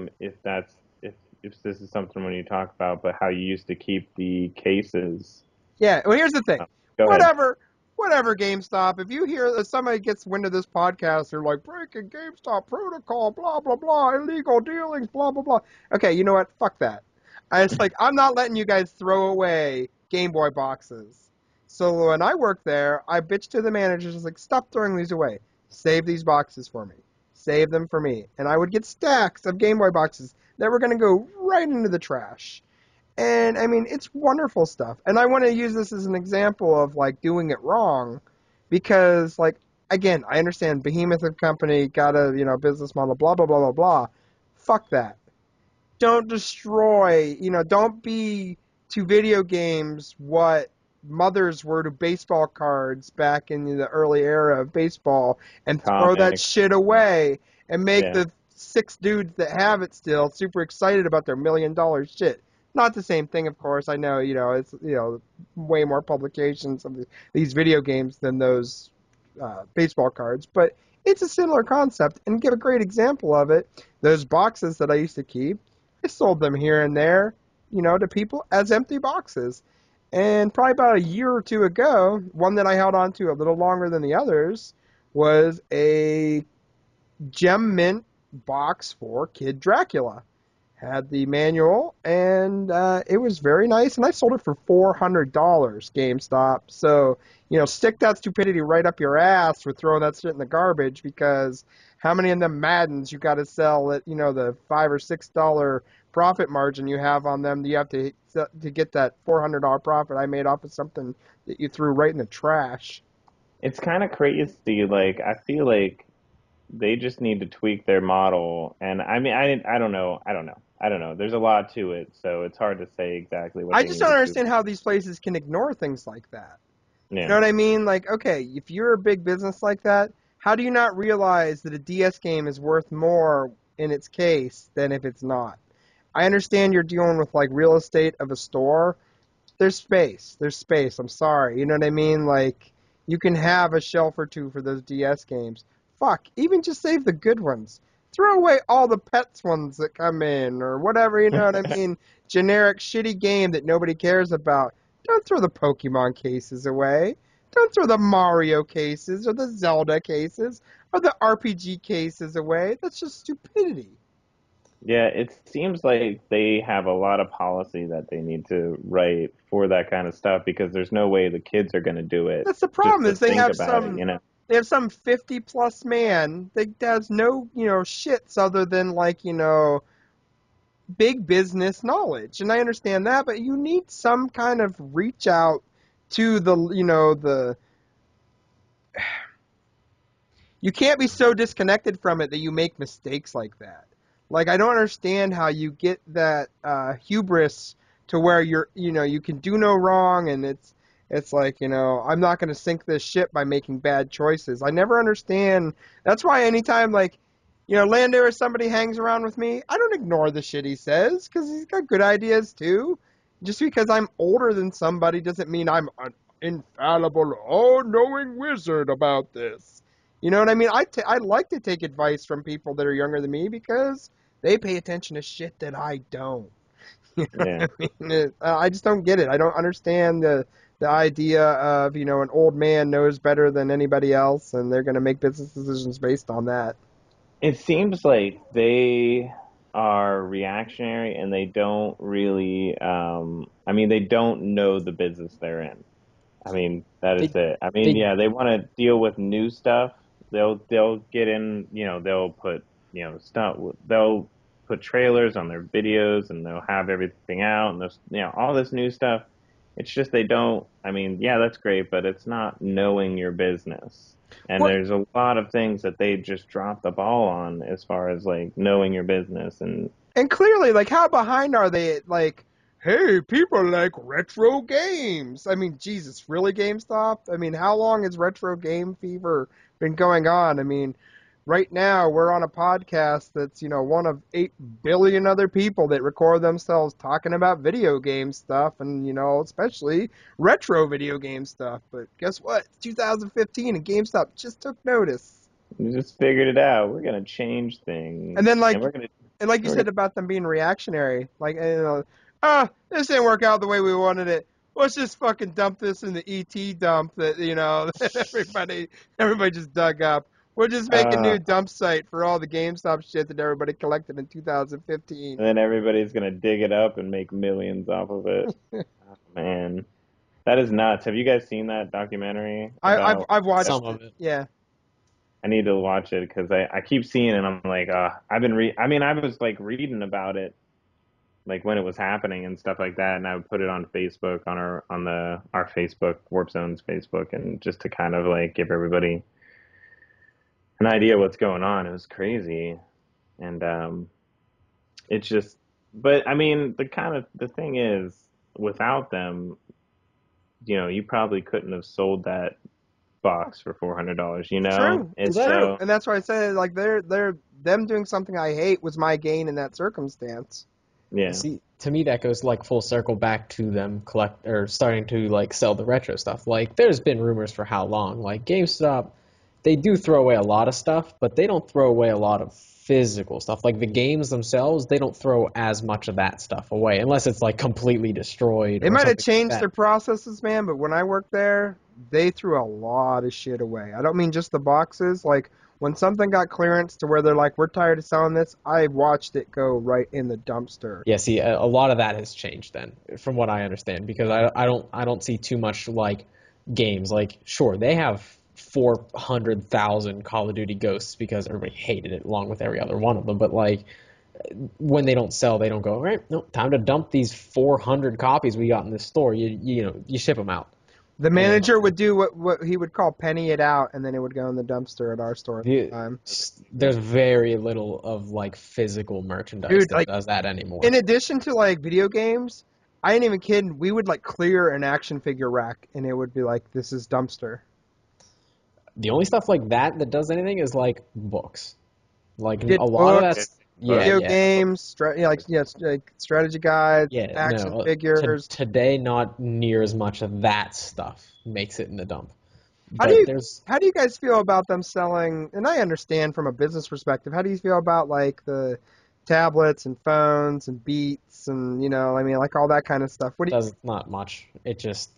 if this is something when you talk about, but how you used to keep the cases. Yeah. Well, here's the thing. Go ahead. Whatever, GameStop, if you hear that somebody gets wind of this podcast, they're like, breaking GameStop protocol, blah, blah, blah, illegal dealings, blah, blah, blah. Okay, you know what? Fuck that. I'm not letting you guys throw away Game Boy boxes. So when I worked there, I bitched to the managers, like, stop throwing these away. Save these boxes for me. Save them for me. And I would get stacks of Game Boy boxes that were going to go right into the trash. And, I mean, it's wonderful stuff. And I want to use this as an example of, like, doing it wrong because, like, again, I understand behemoth of company, got a, business model, blah, blah, blah, blah, blah. Fuck that. Don't destroy, don't be to video games what mothers were to baseball cards back in the early era of baseball and throw that shit away and make the 6 dudes that have it still super excited about their $1 million shit. Not the same thing, of course. I know, it's, way more publications of these video games than those baseball cards, but it's a similar concept. And give a great example of it. Those boxes that I used to keep, I sold them here and there, to people as empty boxes. And probably about a year or two ago, one that I held on to a little longer than the others was a Gem Mint box for Kid Dracula. Had the manual, and it was very nice, and I sold it for $400, GameStop. So, stick that stupidity right up your ass for throwing that shit in the garbage, because how many of them Maddens you got to sell at, the $5 or $6 profit margin you have on them, you have to get that $400 profit I made off of something that you threw right in the trash. It's kind of crazy. Like, I feel like they just need to tweak their model. And I mean, I don't know. I don't know. There's a lot to it, so it's hard to say exactly what I they just need don't to understand do. how these places can ignore things like that. You know Yeah. what I mean? Like, okay, if you're a big business like that, how do you not realize that a DS game is worth more in its case than if it's not? I understand you're dealing with, like, real estate of a store. There's space. There's space. I'm sorry. You know what I mean? Like, you can have a shelf or two for those DS games. Fuck, even just save the good ones. Throw away all the pets ones that come in, or whatever, you know what I mean? Generic shitty game that nobody cares about. Don't throw the Pokemon cases away. Don't throw the Mario cases, or the Zelda cases, or the RPG cases away. That's just stupidity. Yeah, it seems like they have a lot of policy that they need to write for that kind of stuff because there's no way the kids are going to do it That's the just problem, to is they think have about it, some you know? they have some 50 plus man that has no, shits other than, like, big business knowledge. And I understand that, but you need some kind of reach out to the you can't be so disconnected from it that you make mistakes like that. Like, I don't understand how you get that hubris to where you can do no wrong, and it's like, I'm not going to sink this ship by making bad choices. I never understand. That's why anytime, like, Lando or somebody hangs around with me, I don't ignore the shit he says, because he's got good ideas too. Just because I'm older than somebody doesn't mean I'm an infallible, all-knowing wizard about this. You know what I mean? I like to take advice from people that are younger than me because they pay attention to shit that I don't. You know Yeah. what I mean? I just don't get it. I don't understand the idea of, an old man knows better than anybody else, and they're going to make business decisions based on that. It seems like they are reactionary and they don't really, I mean, they don't know the business they're in. I mean, that is They it. I mean, they yeah, they want to deal with new stuff. They'll get in, they'll put, stuff, they'll put trailers on their videos and they'll have everything out and there's, all this new stuff. It's just they don't, I mean, yeah, that's great, but it's not knowing your business. And Well, there's a lot of things that they just drop the ball on as far as like knowing your business and and clearly, like, how behind are they? Like, hey, people like retro games. I mean, Jesus, really, GameStop? I mean, how long has retro game fever been going on? I mean, right now we're on a podcast that's, one of 8 billion other people that record themselves talking about video game stuff, and, especially retro video game stuff. But guess what? It's 2015 and GameStop just took notice. we just figured it out. We're gonna change And then, things and like, you we're gonna said about them being reactionary, like, this didn't work out the way we wanted it. Let's just fucking dump this in the ET dump that, that everybody just dug up. We'll just make a uh new dump site for all the GameStop shit that everybody collected in 2015. and then everybody's gonna dig it up and make millions off of it. Oh, man, that is nuts. Have you guys seen that documentary I've about? I've watched some it. of it. Yeah. I need to watch it because I keep seeing it and I'm like, I've been I mean, I was like reading about it like when it was happening and stuff like that, and I would put it on Facebook our Facebook Warp Zone's Facebook, and just to kind of like give everybody an idea what's going on. It was crazy, and it's just, but I mean, the thing is, without them, you probably couldn't have sold that box for $400. It's true. It's It's true. so And that's why I said, like, they're them doing something I hate was my gain in that circumstance. yeah. See, to me that goes like full circle back to them starting to like sell the retro stuff. Like there's been rumors for how long. Like GameStop, they do throw away a lot of stuff, but they don't throw away a lot of physical stuff. Like the games themselves, they don't throw as much of that stuff away unless it's like completely destroyed. They might have changed like their processes, man, but when I worked there, they threw a lot of shit away. I don't mean just the boxes. Like, when something got clearance to where they're like, we're tired of selling this, I watched it go right in the dumpster. Yeah, see, a lot of that has changed then, from what I understand, because I don't see too much like games. Like, sure, they have 400,000 Call of Duty Ghosts because everybody hated it along with every other one of them. But like, when they don't sell, they don't go, all right, no, time to dump these 400 copies we got in this store. You ship them out. The manager would do what he would call penny it out, and then it would go in the dumpster at our store at the time. There's very little of like physical merchandise that does that anymore. In addition to like video games, I ain't even kidding. We would like clear an action figure rack, and it would be like, this is dumpster. The only stuff like that does anything is like books. Like a lot of that's video games, like strategy guides, action figures. Today, not near as much of that stuff makes it in the dump. How do you guys feel about them selling? And I understand from a business perspective. How do you feel about like the tablets and phones and Beats and like all that kind of stuff? Not much. It just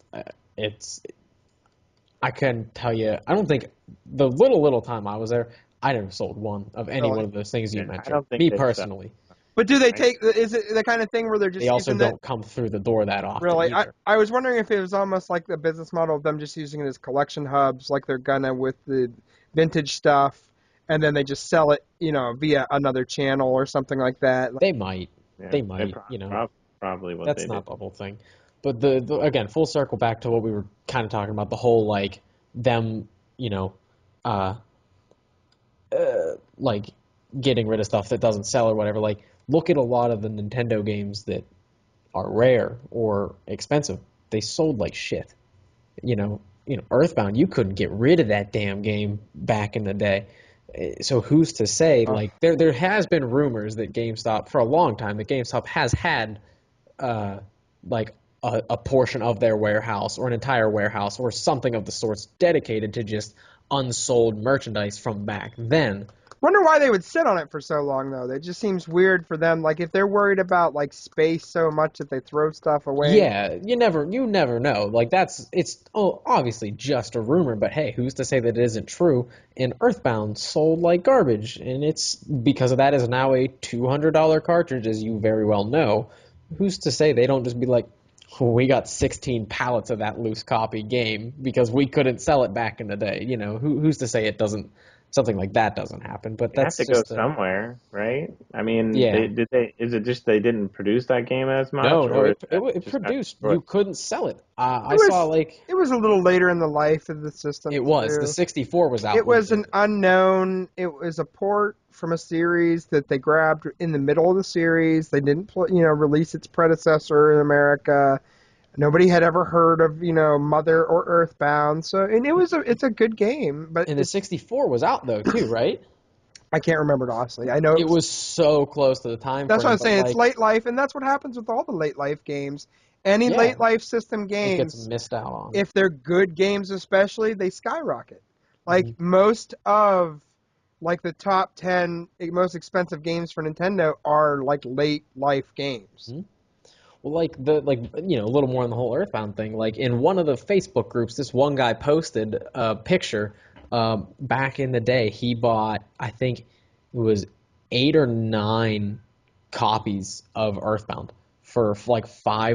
I couldn't tell you. I don't think the little time I was there, I never sold one of any one of those things you mentioned. Me personally. But do they take? Is it the kind of thing where they're just? They also don't come through the door that often. Really, I was wondering if it was almost like the business model of them just using it as collection hubs, like they're gonna with the vintage stuff, and then they just sell it, via another channel or something like that. They might. Yeah, they might. Probably what that's they not did. the whole thing. But the again, full circle back to what we were kind of talking about, the whole like them, like getting rid of stuff that doesn't sell or whatever. Like, look at a lot of the Nintendo games that are rare or expensive. They sold like shit. Earthbound, you couldn't get rid of that damn game back in the day. So who's to say? Like, there has been rumors that GameStop, for a long time, that GameStop has had like a portion of their warehouse or an entire warehouse or something of the sorts dedicated to just unsold merchandise from back then. Wonder why they would sit on it for so long, though. It just seems weird for them. Like, if they're worried about like space so much that they throw stuff away. Yeah, you never know. Like, it's obviously just a rumor, but hey, who's to say that it isn't true? And Earthbound sold like garbage, and it's because of that is now a $200 cartridge, as you very well know. Who's to say they don't just be like, we got 16 pallets of that loose copy game because we couldn't sell it back in the day. Who's to say it doesn't? Something like that doesn't happen, but that's has to go somewhere, right? I mean, yeah. Is it just they didn't produce that game as much? No, it produced. You couldn't sell it. I saw like it was a little later in the life of the system. It was. The 64 was out. It was an unknown. It was a port from a series that they grabbed in the middle of the series. They didn't, release its predecessor in America. Nobody had ever heard of, Mother or Earthbound. So, and it's a good game, but the 64 was out though too, right? I can't remember it honestly. I know it was so close to the time. That's what I'm saying. It's late life, and that's what happens with all the late life games. Any late life system games, it gets missed out on. If they're good games, especially, they skyrocket. Like most of, like the top 10 most expensive games for Nintendo are like late life games. Mm-hmm. Well, a little more on the whole Earthbound thing. Like, in one of the Facebook groups, this one guy posted a picture. Back in the day, he bought, I think it was 8 or 9 copies of Earthbound for like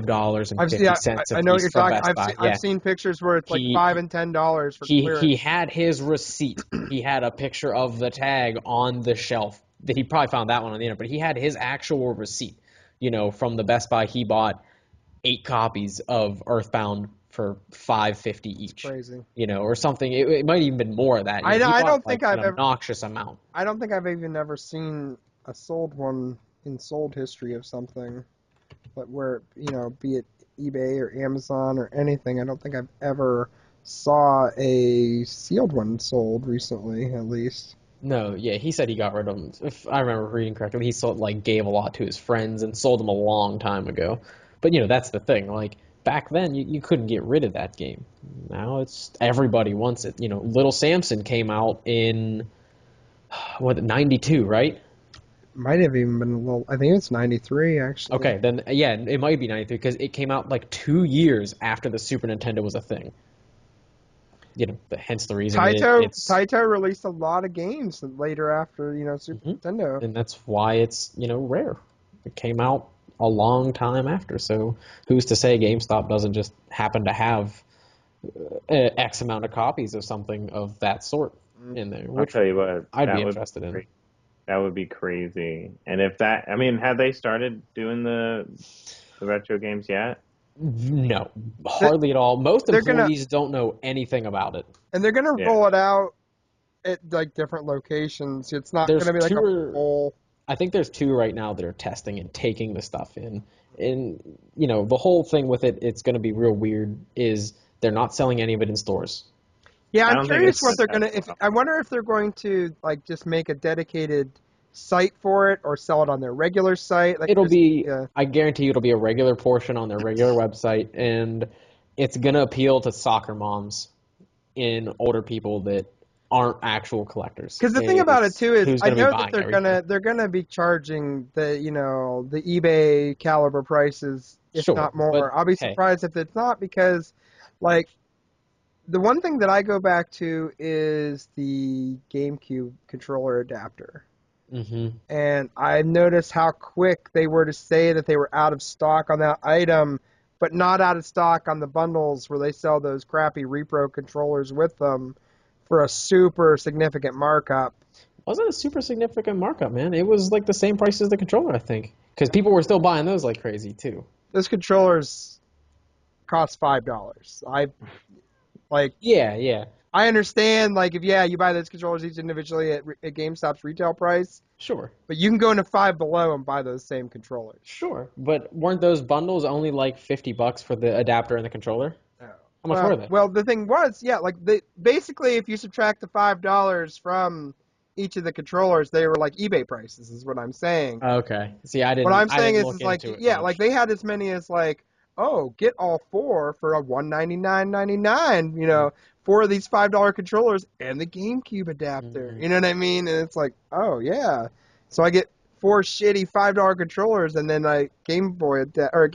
$5.50. I know what you're talking. I've seen pictures where it's like $5 and $10 for clearance. He had his receipt. He had a picture of the tag on the shelf. That he probably found that one on the internet, but he had his actual receipt. From the Best Buy, he bought 8 copies of Earthbound for $5.50 each. That's crazy. Or something. It might even been more of that. I don't think I've ever obnoxious amount. I don't think I've even ever seen a sold one in sold history of something, but where be it eBay or Amazon or anything. I don't think I've ever saw a sealed one sold recently, at least. No, yeah, he said he got rid of them. If I remember reading correctly, he sold like gave a lot to his friends and sold them a long time ago. But that's the thing. Like back then, you couldn't get rid of that game. Now it's everybody wants it. Little Samson came out in what 92, right? Might have even been a little. I think it's 93 actually. Okay, then yeah, it might be 93 because it came out like 2 years after the Super Nintendo was a thing. Hence the reason Taito released a lot of games later after Super Nintendo, and that's why it's rare. It came out a long time after, so who's to say GameStop doesn't just happen to have X amount of copies of something of that sort in there? I'll tell you what, I'd be interested in. That would be crazy. And if that, I mean, have they started doing the retro games yet? No, hardly at all. Most employees don't know anything about it. And they're going to roll it out at like different locations. It's not going to be like a full... I think there's 2 right now that are testing and taking the stuff in. And, the whole thing with it, it's going to be real weird, is they're not selling any of it in stores. Yeah, I'm curious what they're going to... I wonder if they're going to like just make a dedicated site for it or sell it on their regular site. Like I guarantee you it'll be a regular portion on their regular website, and it's going to appeal to soccer moms and older people that aren't actual collectors. Because the thing about it too is I know that they're gonna be charging the the eBay caliber prices, if not more. I'll be surprised if it's not, because like the one thing that I go back to is the GameCube controller adapter. Mm-hmm. And I've noticed how quick they were to say that they were out of stock on that item, but not out of stock on the bundles where they sell those crappy repro controllers with them for a super significant markup. Wasn't a super significant markup, man. It was like the same price as the controller, I think, because people were still buying those like crazy too. Those controllers cost $5. Yeah. I understand, like, if you buy those controllers each individually at GameStop's retail price. Sure. But you can go into Five Below and buy those same controllers. Sure. But weren't those bundles only like $50 for the adapter and the controller? No. How much were they? Well, the thing was, basically, if you subtract the $5 from each of the controllers, they were like eBay prices, is what I'm saying. Okay. See, I didn't. What I'm saying is like, like they had as many as like, get all 4 for a $199.99, 4 of these $5 controllers and the GameCube adapter. Mm-hmm. You know what I mean? And it's like, oh yeah. So I get 4 shitty $5 controllers and then a GameCube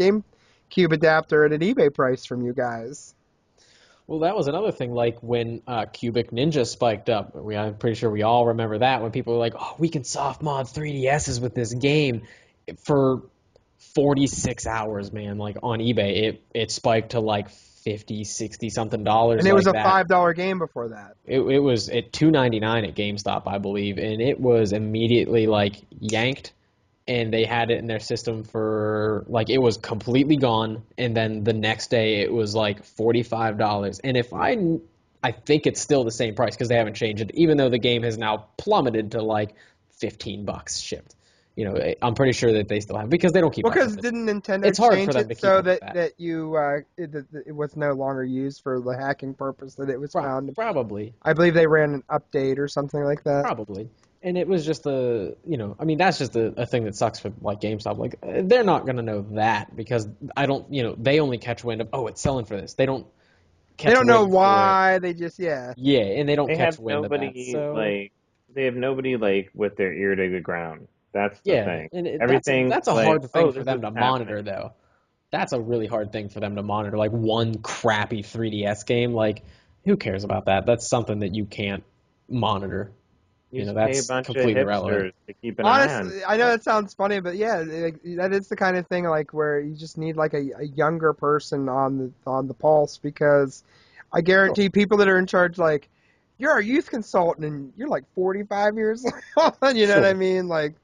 adapter at an eBay price from you guys. Well, that was another thing, like when Cubic Ninja spiked up. I'm pretty sure we all remember that, when people were like, oh, we can soft mod 3DSs with this game for 46 hours, man. Like on eBay, it spiked to like $50, $60 something dollars. And it was a $5 game before that. It was at $2.99 at GameStop, I believe, and it was immediately like yanked, and they had it in their system for like, it was completely gone, and then the next day it was like $45. And if I think it's still the same price because they haven't changed it, even though the game has now plummeted to like $15 shipped. I'm pretty sure that they still have, because they don't keep. Because didn't Nintendo change it so that it was no longer used for the hacking purpose that it was found? Probably. I believe they ran an update or something like that. Probably. And it was just that's just a thing that sucks for like GameStop. Like they're not gonna know that, because they only catch wind of, oh, it's selling for this. They don't. They don't know why. They just Yeah, and they don't catch wind of that. So they have nobody like with their ear to the ground. That's the thing. And everything. That's a hard thing for them to monitor, though. That's a really hard thing for them to monitor. Like one crappy 3DS game. Like, who cares about that? That's something that you can't monitor. That's completely irrelevant. To keep an eye on. I know that sounds funny, but that is the kind of thing like where you just need like a younger person on the pulse, because I guarantee people that are in charge, like, you're a youth consultant and you're like 45 years old. You know what I mean? Like.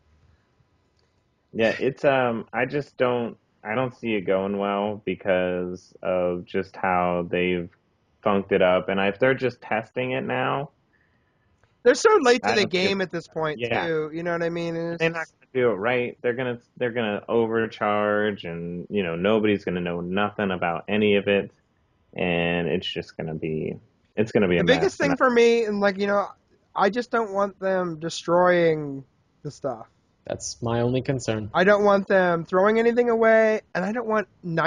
Yeah, it's I don't see it going well because of just how they've funked it up, and if they're just testing it now, they're so late to the game at this point too. You know what I mean? They're not going to do it right. They're gonna overcharge, and nobody's gonna know nothing about any of it, and it's just gonna be a mess. The biggest thing for me, and I just don't want them destroying the stuff. That's my only concern. I don't want them throwing anything away, and I don't want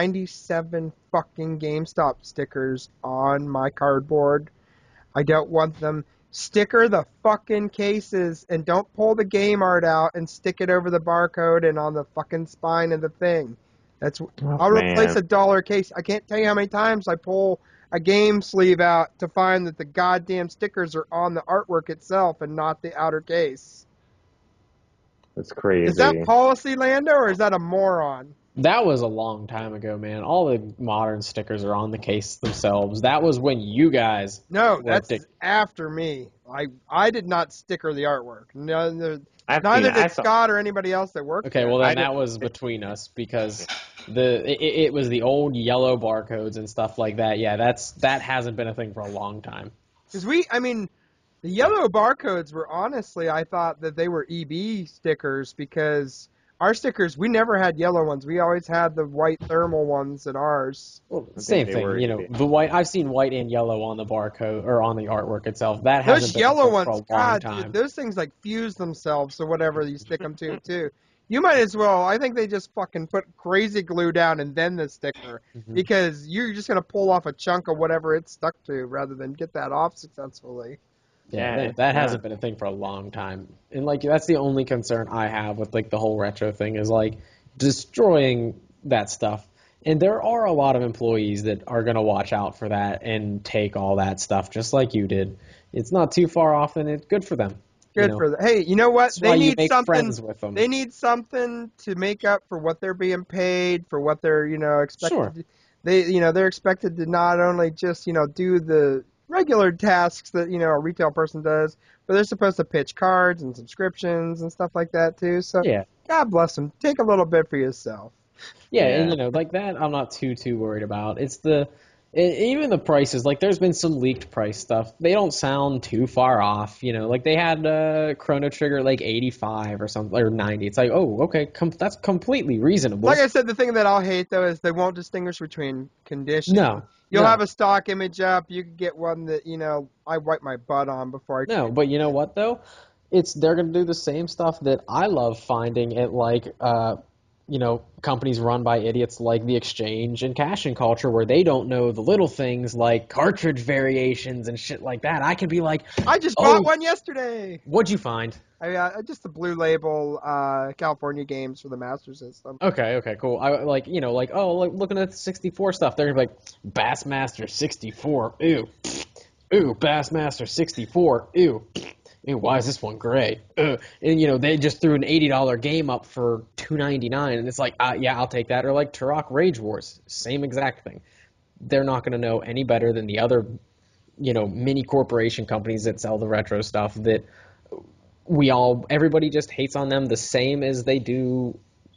97 fucking GameStop stickers on my cardboard. I don't want them. Sticker the fucking cases and don't pull the game art out and stick it over the barcode and on the fucking spine of the thing. I'll replace a dollar case. I can't tell you how many times I pull a game sleeve out to find that the goddamn stickers are on the artwork itself and not the outer case. That's crazy. Is that policy, Lando, or is that a moron? That was a long time ago, man. All the modern stickers are on the case themselves. That was when you guys... No, that's after me. I did not sticker the artwork. Neither did Scott or anybody else that worked there. Okay, well, then that was between us because it was the old yellow barcodes and stuff like that. Yeah, that hasn't been a thing for a long time. Because the yellow barcodes were honestly, I thought that they were EB stickers because our stickers, we never had yellow ones. We always had the white thermal ones at ours. Well, same thing, you know. The white, I've seen white and yellow on the barcode or on the artwork itself. That hasn't been yellow ones, for a long time. Dude, those things like fuse themselves or whatever you stick them to too. You might as well. I think they just fucking put crazy glue down and then the sticker because you're just gonna pull off a chunk of whatever it's stuck to rather than get that off successfully. Yeah, that hasn't been a thing for a long time. And, like, that's the only concern I have with, like, the whole retro thing is, like, destroying that stuff. And there are a lot of employees that are going to watch out for that and take all that stuff just like you did. It's not too far off, and it's good for them. Good for them. Hey, you know what? They need something. With them. They need something to make up for what they're being paid, for what they're, expected. Sure. They're expected to not only just, do the regular tasks that a retail person does, but they're supposed to pitch cards and subscriptions and stuff like that too. So yeah, God bless them. Take a little bit for yourself. Yeah, and like that, I'm not too worried about. It's even the prices. Like there's been some leaked price stuff. They don't sound too far off. Like they had Chrono Trigger like 85 or something or 90. It's like, oh, okay, that's completely reasonable. Like I said, the thing that I'll hate though is they won't distinguish between conditions. No. You'll have a stock image up. You can get one that, I wipe my butt on before I... No, but you know what, though? They're going to do the same stuff that I love finding at, like, companies run by idiots like The Exchange and Cash-In Culture where they don't know the little things like cartridge variations and shit like that. I can be like... I just bought one yesterday! What'd you find? Just the Blue Label California games for the Master System. Okay, cool. Looking at the 64 stuff, they're gonna be like, Bassmaster 64, ew, Bassmaster 64, ew, why is this one gray? And they just threw an $80 game up for $2.99, and it's like, yeah, I'll take that. Or like Turok Rage Wars, same exact thing. They're not gonna know any better than the other, mini corporation companies that sell the retro stuff that. Everybody just hates on them the same as they do,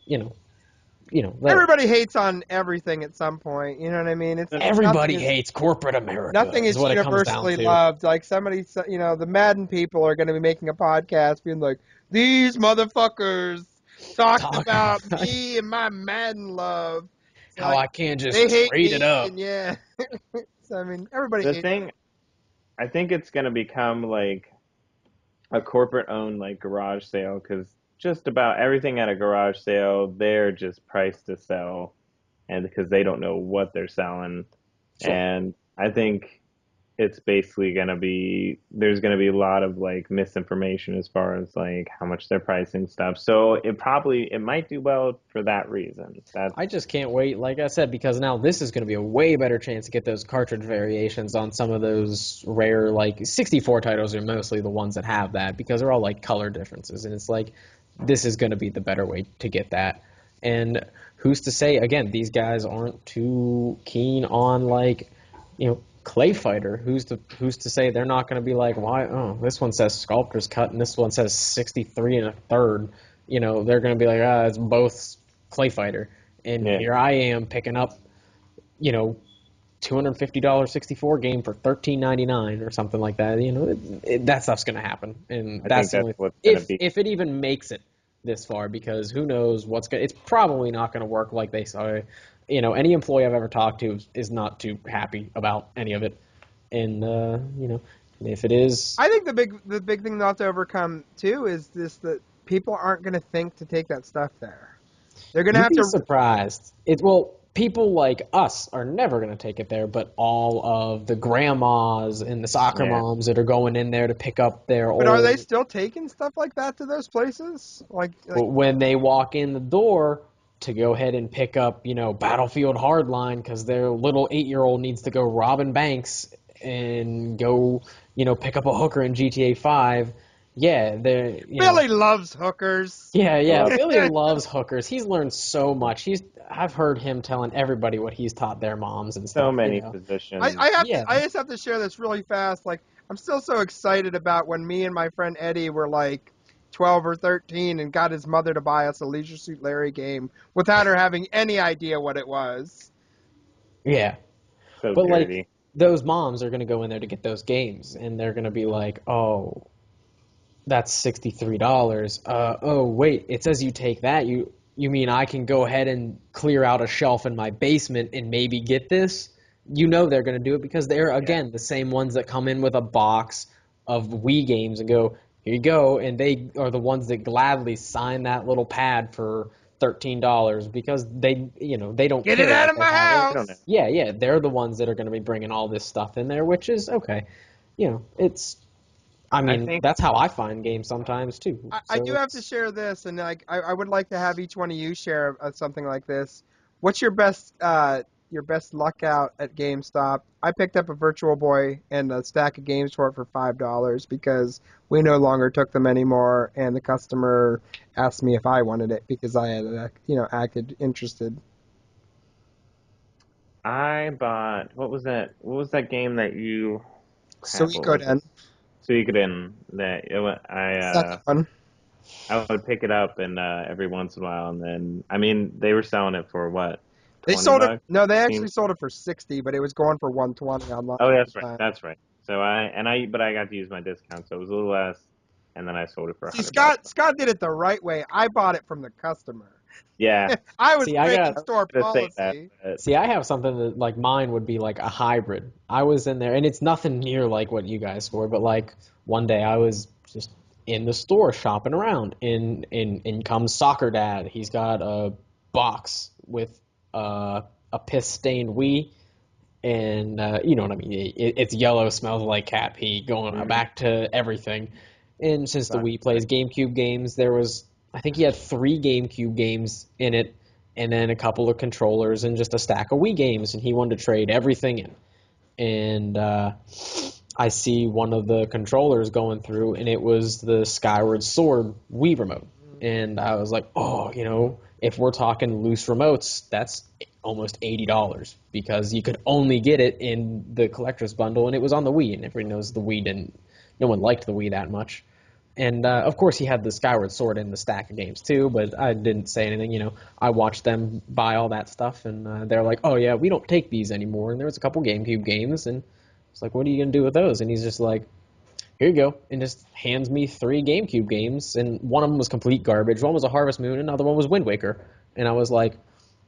everybody hates on everything at some point. You know what I mean? Everybody hates corporate America. Nothing is universally loved. Like somebody, the Madden people are going to be making a podcast being like, these motherfuckers talked about me and my Madden love. How I can't just trade it up. Yeah. So, everybody hates thing, I think it's going to become like a corporate-owned like garage sale because just about everything at a garage sale, they're just priced to sell, and because they don't know what they're selling, sure. And I think it's basically there's gonna be a lot of like misinformation as far as like how much they're pricing stuff. So it might do well for that reason. I just can't wait, like I said, because now this is gonna be a way better chance to get those cartridge variations on some of those rare like 64 titles are mostly the ones that have that because they're all like color differences, and it's like this is gonna be the better way to get that. And who's to say again these guys aren't too keen on like Clay Fighter, who's to say they're not going to be like, why? Oh, this one says Sculptor's Cut and this one says 63 1/3. They're going to be like, it's both Clay Fighter, and here I am picking up, $250 64 game for $13.99 or something like that. That stuff's going to happen, and that's what's if it even makes it this far, because who knows it's probably not going to work like they say. Any employee I've ever talked to is not too happy about any of it. And, If it is, I think the big thing they'll have to overcome too is this that people aren't going to think to take that stuff there. They're going to you'd have be to. surprised. People like us are never going to take it there, but all of the grandmas and the soccer moms that are going in there to pick up their But old. are they still taking stuff like that to those places? Like when they walk in the door to go ahead and pick up, Battlefield Hardline because their little 8-year-old needs to go robbing banks and go, pick up a hooker in GTA 5. Yeah, Billy loves hookers. Yeah. Billy loves hookers. He's learned so much. I've heard him telling everybody what he's taught their moms and stuff. So many positions. I just have to share this really fast. Like, I'm still so excited about when me and my friend Eddie were like 12 or 13 and got his mother to buy us a Leisure Suit Larry game without her having any idea what it was. Yeah. So but dirty. Like, those moms are going to go in there to get those games, and they're going to be like, oh, that's $63. Oh, wait, it says you take that. You mean I can go ahead and clear out a shelf in my basement and maybe get this? They're going to do it because they're, again, the same ones that come in with a box of Wii games and go, here you go, and they are the ones that gladly sign that little pad for $13 because they don't Get care it out what of they my have. house. Yeah, they're the ones that are going to be bringing all this stuff in there, which is okay. It's. I mean, that's how I find games sometimes too. I do have to share this, and like I would like to have each one of you share something like this. What's your best luck out at GameStop? I picked up a Virtual Boy and a stack of games for it for $5 because we no longer took them anymore, and the customer asked me if I wanted it because I had acted interested. I bought what was that? What was that game that you? Suikoden. Suikoden. I would pick it up and every once in a while, and then they were selling it for what? They sold it. No, they actually sold it for $60, but it was going for $120 online. Oh, that's right. That's right. So but I got to use my discount, so it was a little less, and then I sold it for $100. Scott did it the right way. I bought it from the customer. Yeah. I was breaking store policy. See, I have something that like mine would be like a hybrid. I was in there, and it's nothing near like what you guys scored, but like one day I was just in the store shopping around. In comes Soccer Dad. He's got a box with a piss-stained Wii, and you know what I mean. It's yellow, smells like cat pee, going back to everything. And since the Wii plays GameCube games, I think he had 3 GameCube games in it, and then a couple of controllers and just a stack of Wii games, and he wanted to trade everything in. And I see one of the controllers going through, and it was the Skyward Sword Wii remote. And I was like, if we're talking loose remotes, that's almost $80 because you could only get it in the collector's bundle, and it was on the Wii, and everybody knows no one liked the Wii that much. And, of course, he had the Skyward Sword in the stack of games, too, but I didn't say anything. I watched them buy all that stuff, and they're like, oh, yeah, we don't take these anymore. And there was a couple GameCube games, and it's like, what are you going to do with those? And he's just like, here you go, and just hands me 3 GameCube games, and one of them was complete garbage. One was a Harvest Moon, and another one was Wind Waker. And I was like,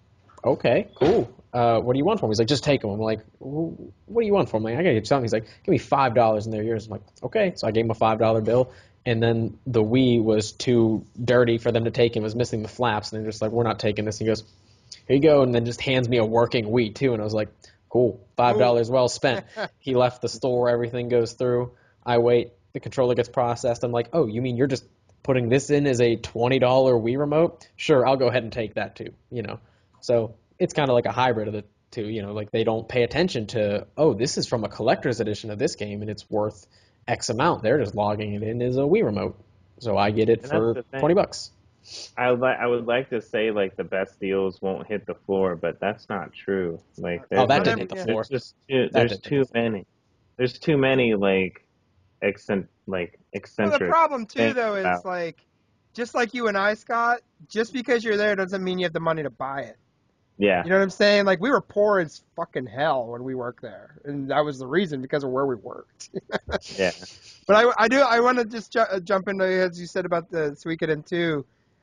okay, cool. What do you want from me? He's like, just take them. I'm like, what do you want from me? I got to get something. He's like, give me $5 and they're yours. I'm like, okay. So I gave him a $5 bill. And then the Wii was too dirty for them to take and was missing the flaps. And they're just like, we're not taking this. And he goes, here you go. And then just hands me a working Wii, too. And I was like, cool, $5 well spent. He left the store. Everything goes through. I wait. The controller gets processed. I'm like, oh, you mean you're just putting this in as a $20 Wii remote? Sure, I'll go ahead and take that, too. So it's kind of like a hybrid of the two. Like they don't pay attention to, oh, this is from a collector's edition of this game, and it's worth X amount. They're just logging it in as a Wii remote, so I get it for $20. I would like to say like the best deals won't hit the floor, but that's not true. Like that didn't hit the floor. There's too many. There's too many like eccentric. Well, the problem too though is like, just like you and I, Scott, just because you're there doesn't mean you have the money to buy it. Yeah. You know what I'm saying? Like, we were poor as fucking hell when we worked there. And that was the reason, because of where we worked. Yeah. But I want to just jump into, as you said about the Suikoden 2.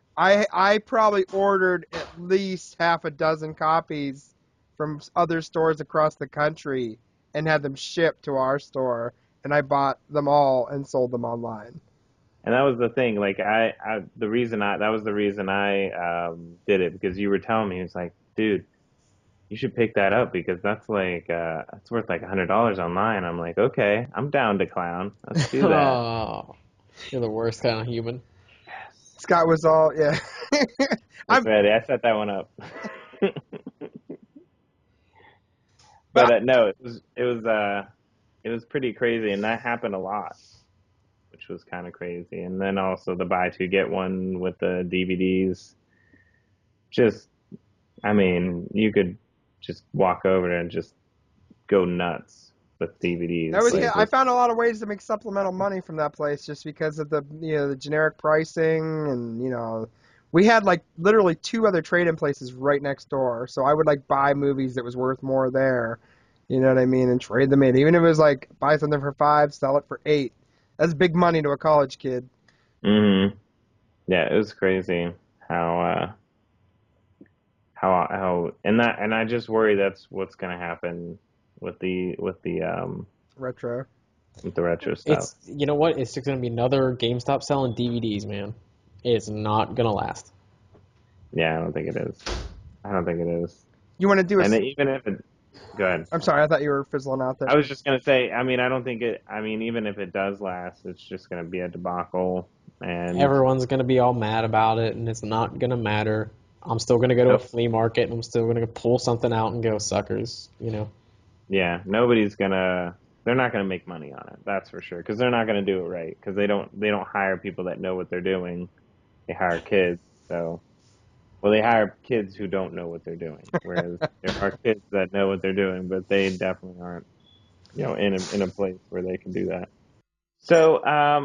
I probably ordered at least half a dozen copies from other stores across the country and had them shipped to our store. and I bought them all and sold them online. And that was the thing. Like that was the reason I did it, because you were telling me, it's like, dude, you should pick that up because that's like it's worth like $100 online. I'm like, okay, I'm down to clown. Let's do that. Oh, you're the worst kind of human. Scott was all, yeah. I'm ready. I set that one up. But no, it was pretty crazy, and that happened a lot, which was kind of crazy. And then also the buy two get one with the DVDs. Just, I mean, you could just walk over there and just go nuts with DVDs. That was, I found a lot of ways to make supplemental money from that place just because of the the generic pricing, and we had like literally 2 other trade-in places right next door. So I would like buy movies that was worth more there, you know what I mean, and trade them in. Even if it was like buy something for $5, sell it for $8. That's big money to a college kid. Mm-hmm. Yeah, it was crazy how and I just worry that's what's gonna happen with the retro. With the retro stuff. It's, you know what? It's just gonna be another GameStop selling DVDs, man. It's not gonna last. Yeah, I don't think it is. You want to do even if it, go ahead. I'm sorry, I thought you were fizzling out there. I was just gonna say, I mean, I don't think it. I mean, even if it does last, it's just gonna be a debacle, and everyone's gonna be all mad about it, and it's not gonna matter. I'm still gonna go to a flea market, and I'm still gonna pull something out and go, suckers, Yeah, they're not gonna make money on it. That's for sure, because they're not gonna do it right. Because they don't hire people that know what they're doing. They hire kids. So, well, they hire kids who don't know what they're doing. Whereas there are kids that know what they're doing, but they definitely aren't, in a place where they can do that. So,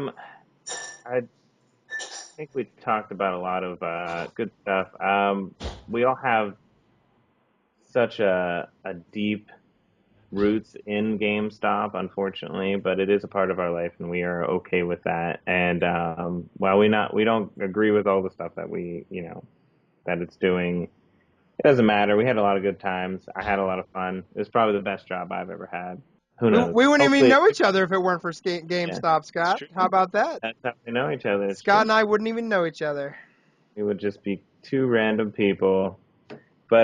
I think we talked about a lot of good stuff. We all have such a deep roots in GameStop, unfortunately, but it is a part of our life, and we are okay with that. And while we don't agree with all the stuff that that it's doing, it doesn't matter. We had a lot of good times. I had a lot of fun. It was probably the best job I've ever had. Who knows? We wouldn't even know each other if it weren't for GameStop, yeah, Scott. How about that? That's how we know each other. Scott and I wouldn't even know each other. We would just be 2 random people. But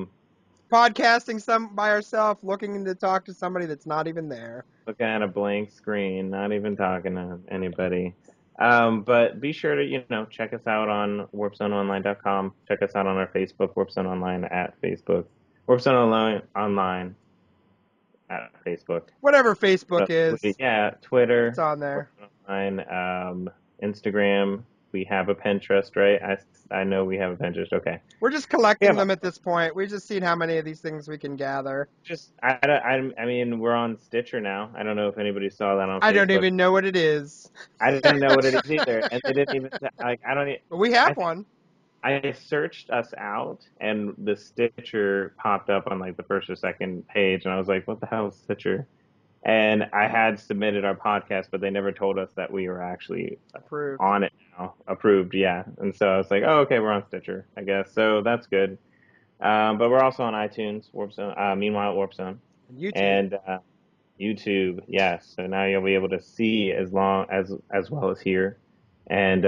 podcasting by ourselves, looking to talk to somebody that's not even there. Looking at a blank screen, not even talking to anybody. But be sure to, check us out on warpzoneonline.com. Check us out on our Facebook, Warp Zone Online at Facebook. Warp Zone Online at Facebook. Whatever Facebook is. Yeah, Twitter. It's on there. Online, Instagram. We have a Pinterest, right? I know we have a Pinterest. Okay. We're just collecting them at this point. We've just seen how many of these things we can gather. I mean, we're on Stitcher now. I don't know if anybody saw that on Facebook. I don't even know what it is. I didn't know what it is either, and they didn't even But we have one. I searched us out, and the Stitcher popped up on the first or second page, and I was like, "What the hell is Stitcher?" And I had submitted our podcast, but they never told us that we were actually approved on it now. Approved, yeah. And so I was like, oh, okay, we're on Stitcher, I guess. So that's good. But we're also on iTunes, Warp Zone, Meanwhile Warp Zone. YouTube. And YouTube, yes. So now you'll be able to see as well as hear. And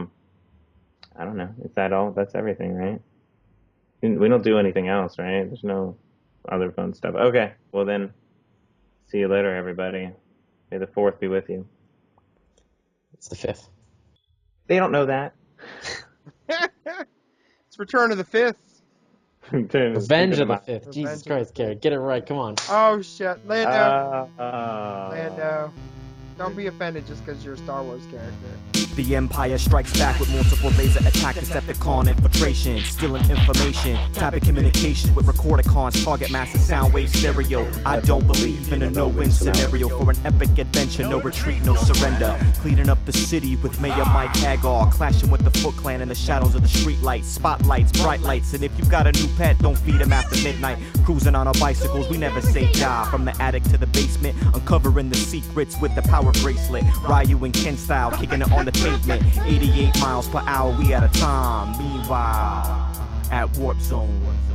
I don't know. Is that all? That's everything, right? We don't do anything else, right? There's no other fun stuff. Okay, well then. See you later, everybody. May the 4th be with you. It's the 5th. They don't know that. It's Return of the 5th. Revenge of the 5th. Jesus Christ, Gary. Get it right. Come on. Oh, shit. Lando. Lando. Don't be offended just because you're a Star Wars character. The Empire strikes back with multiple laser attack, Decepticon infiltration, stealing information, typing communications with Recordicons, target massive sound wave stereo. I don't believe in a no-win scenario for an epic adventure, no retreat, no surrender. Cleaning up the city with Mayor Mike Hagar, clashing with the Foot Clan in the shadows of the streetlights, spotlights, bright lights, and if you got a new pet, don't feed him after midnight. Cruising on our bicycles, we never say die. From the attic to the basement, uncovering the secrets with the power bracelet. Ryu and Ken style, kicking it on the pavement. 88 miles per hour, we at a time. Meanwhile, at Warp Zone.